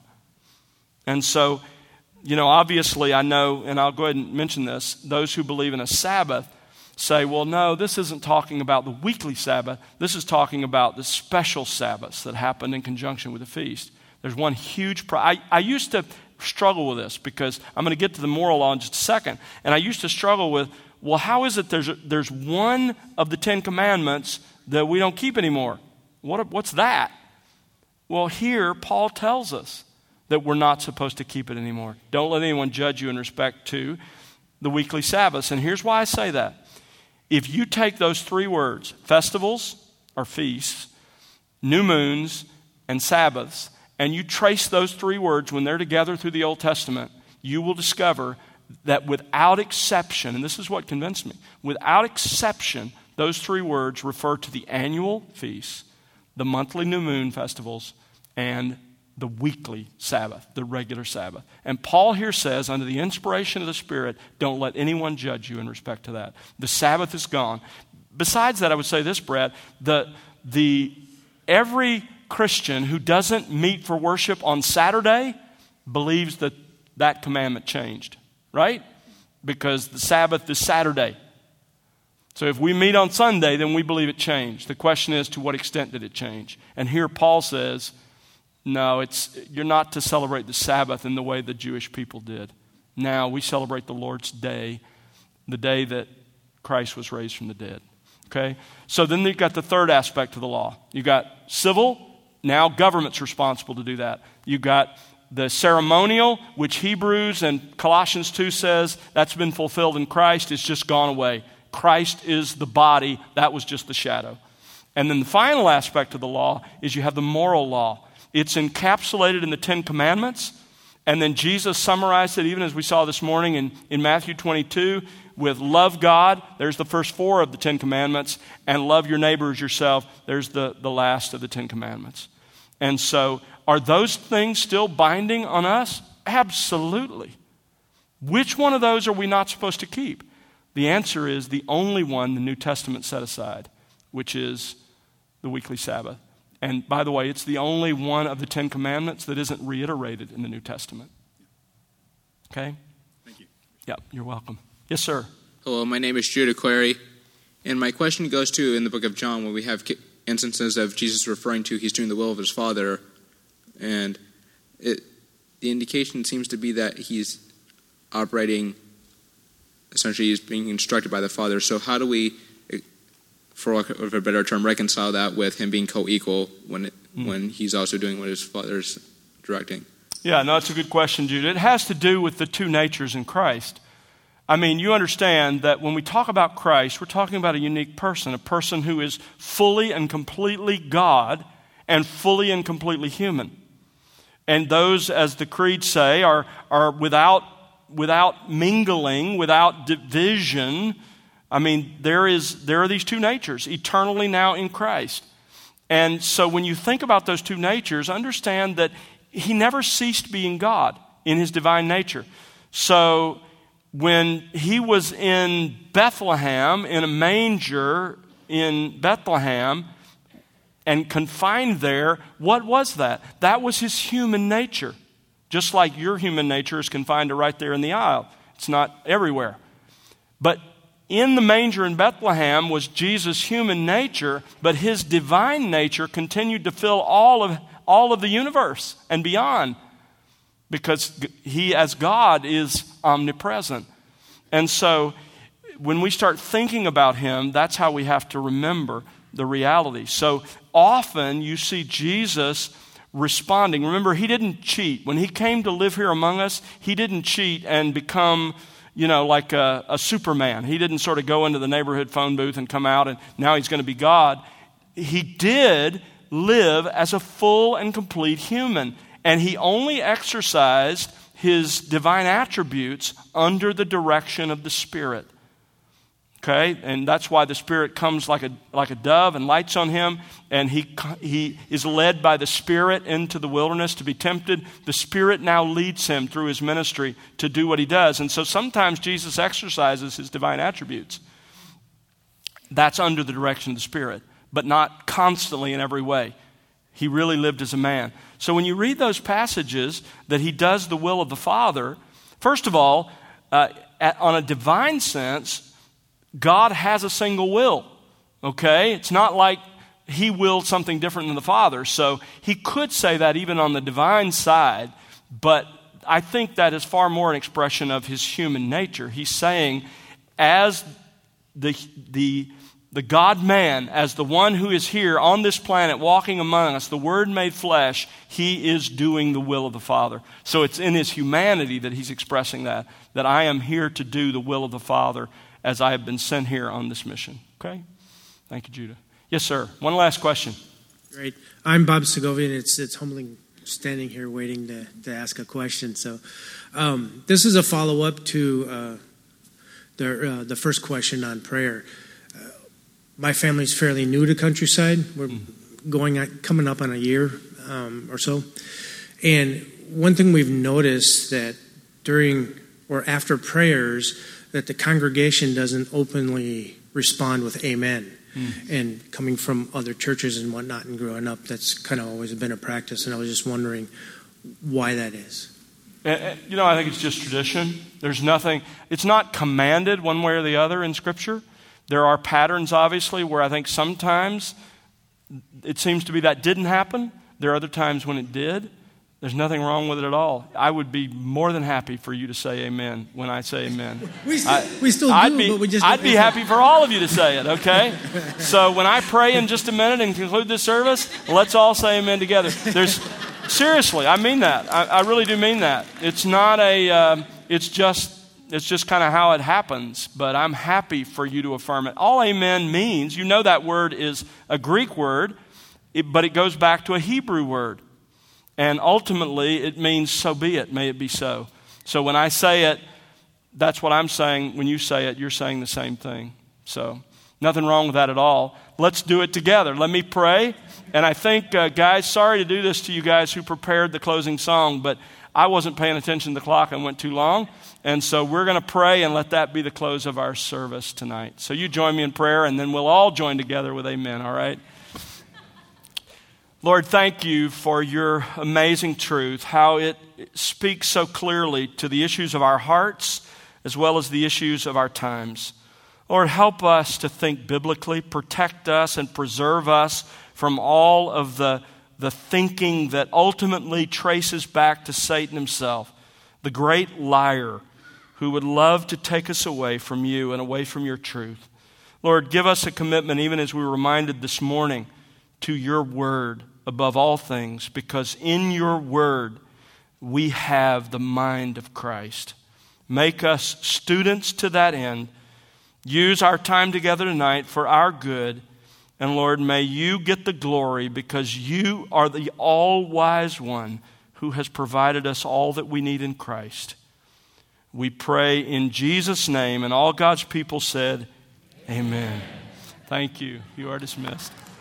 And so, you know, obviously I know, and I'll go ahead and mention this, those who believe in a Sabbath say, well, no, this isn't talking about the weekly Sabbath. This is talking about the special Sabbaths that happened in conjunction with the feast. There's one huge problem. I, I used to struggle with this because I'm going to get to the moral law in just a second. And I used to struggle with, well, how is it there's, a, there's one of the Ten Commandments that we don't keep anymore? What, what's that? Well, here Paul tells us that we're not supposed to keep it anymore. Don't let anyone judge you in respect to the weekly Sabbaths. And here's why I say that. If you take those three words, festivals or feasts, new moons, and Sabbaths, and you trace those three words when they're together through the Old Testament, you will discover that without exception, and this is what convinced me, without exception, those three words refer to the annual feasts, the monthly new moon festivals, and the weekly Sabbath, the regular Sabbath. And Paul here says, under the inspiration of the Spirit, don't let anyone judge you in respect to that. The Sabbath is gone. Besides that, I would say this, Brad, the, the, every Christian who doesn't meet for worship on Saturday believes that that commandment changed, right? Because the Sabbath is Saturday. So if we meet on Sunday, then we believe it changed. The question is, to what extent did it change? And here Paul says, no, it's you're not to celebrate the Sabbath in the way the Jewish people did. Now we celebrate the Lord's Day, the day that Christ was raised from the dead. Okay? So then you've got the third aspect of the law. You've got civil, now government's responsible to do that. You've got the ceremonial, which Hebrews and Colossians two says that's been fulfilled in Christ. It's just gone away. Christ is the body. That was just the shadow. And then the final aspect of the law is you have the moral law. It's encapsulated in the Ten Commandments. And then Jesus summarized it, even as we saw this morning in, in Matthew twenty-two, with love God. There's the first four of the Ten Commandments. And love your neighbor as yourself. There's the, the last of the Ten Commandments. And so, are those things still binding on us? Absolutely. Which one of those are we not supposed to keep? The answer is the only one the New Testament set aside, which is the weekly Sabbath. And by the way, it's the only one of the Ten Commandments that isn't reiterated in the New Testament. Okay? Thank you. Yeah, you're welcome. Yes, sir. Hello, my name is Judah Query. And my question goes to, in the book of John, where we have instances of Jesus referring to he's doing the will of his Father. And it, the indication seems to be that he's operating, essentially he's being instructed by the Father. So how do we, for lack of a better term, reconcile that with him being co-equal when it, mm. when he's also doing what his Father's directing? Yeah, no, it's a good question, Jude. It has to do with the two natures in Christ. I mean, you understand that when we talk about Christ, we're talking about a unique person, a person who is fully and completely God and fully and completely human. And those, as the creeds say, are, are without without mingling, without division. I mean, there is there are these two natures, eternally now in Christ. And so when you think about those two natures, understand that he never ceased being God in his divine nature. So when he was in Bethlehem, in a manger in Bethlehem, and confined there, what was that? That was his human nature. Just like your human nature is confined to right there in the aisle. It's not everywhere. But in the manger in Bethlehem was Jesus' human nature, but his divine nature continued to fill all of, all of the universe and beyond, because he, as God, is omnipresent. And so when we start thinking about him, that's how we have to remember the reality. So often you see Jesus responding. Remember, he didn't cheat. When he came to live here among us, he didn't cheat and become, you know, like a, a Superman. He didn't sort of go into the neighborhood phone booth and come out and now he's going to be God. He did live as a full and complete human, and he only exercised his divine attributes under the direction of the Spirit. Okay, and that's why the Spirit comes like a like a dove and lights on him, and he he is led by the Spirit into the wilderness to be tempted. The Spirit now leads him through his ministry to do what he does. And so sometimes Jesus exercises his divine attributes. That's under the direction of the Spirit, but not constantly in every way. He really lived as a man. So when you read those passages that he does the will of the Father, first of all, uh, at, on a divine sense, God has a single will, okay? It's not like he willed something different than the Father. So he could say that even on the divine side, but I think that is far more an expression of his human nature. He's saying, as the, the, the God-man, as the one who is here on this planet walking among us, the Word made flesh, he is doing the will of the Father. So it's in his humanity that he's expressing that, that I am here to do the will of the Father as I have been sent here on this mission. Okay? Thank you, Judah. Yes, sir. One last question. Great. I'm Bob Segovian. It's it's humbling standing here waiting to, to ask a question. So um, this is a follow-up to uh, the, uh, the first question on prayer. Uh, my family's fairly new to Countryside. We're mm-hmm. going at, coming up on a year um, or so. And one thing we've noticed that during or after prayers, that the congregation doesn't openly respond with amen. Mm. And coming from other churches and whatnot and growing up, that's kind of always been a practice. And I was just wondering why that is. You know, I think it's just tradition. There's nothing, it's not commanded one way or the other in Scripture. There are patterns, obviously, where I think sometimes it seems to be that didn't happen. There are other times when it did. There's nothing wrong with it at all. I would be more than happy for you to say amen when I say amen. We still, I, we still do, I'd be, but we just... I'd be happy for all of you to say it, okay? So when I pray in just a minute and conclude this service, let's all say amen together. There's seriously, I mean that. I, I really do mean that. It's not a, uh, it's just, it's just kind of how it happens, but I'm happy for you to affirm it. All amen means, you know that word is a Greek word, it, but it goes back to a Hebrew word. And ultimately, it means so be it, may it be so. So when I say it, that's what I'm saying. When you say it, you're saying the same thing. So nothing wrong with that at all. Let's do it together. Let me pray. And I think, uh, guys, sorry to do this to you guys who prepared the closing song, but I wasn't paying attention to the clock and went too long. And so we're going to pray and let that be the close of our service tonight. So you join me in prayer, and then we'll all join together with amen, all right? Lord, thank you for your amazing truth, how it speaks so clearly to the issues of our hearts as well as the issues of our times. Lord, help us to think biblically, protect us and preserve us from all of the, the thinking that ultimately traces back to Satan himself, the great liar who would love to take us away from you and away from your truth. Lord, give us a commitment, even as we were reminded this morning, to your word above all things, because in your word we have the mind of Christ. Make us students to that end. Use our time together tonight for our good. And Lord, may you get the glory, because you are the all-wise one who has provided us all that we need in Christ. We pray in Jesus' name, and all God's people said, amen. Thank you. You are dismissed.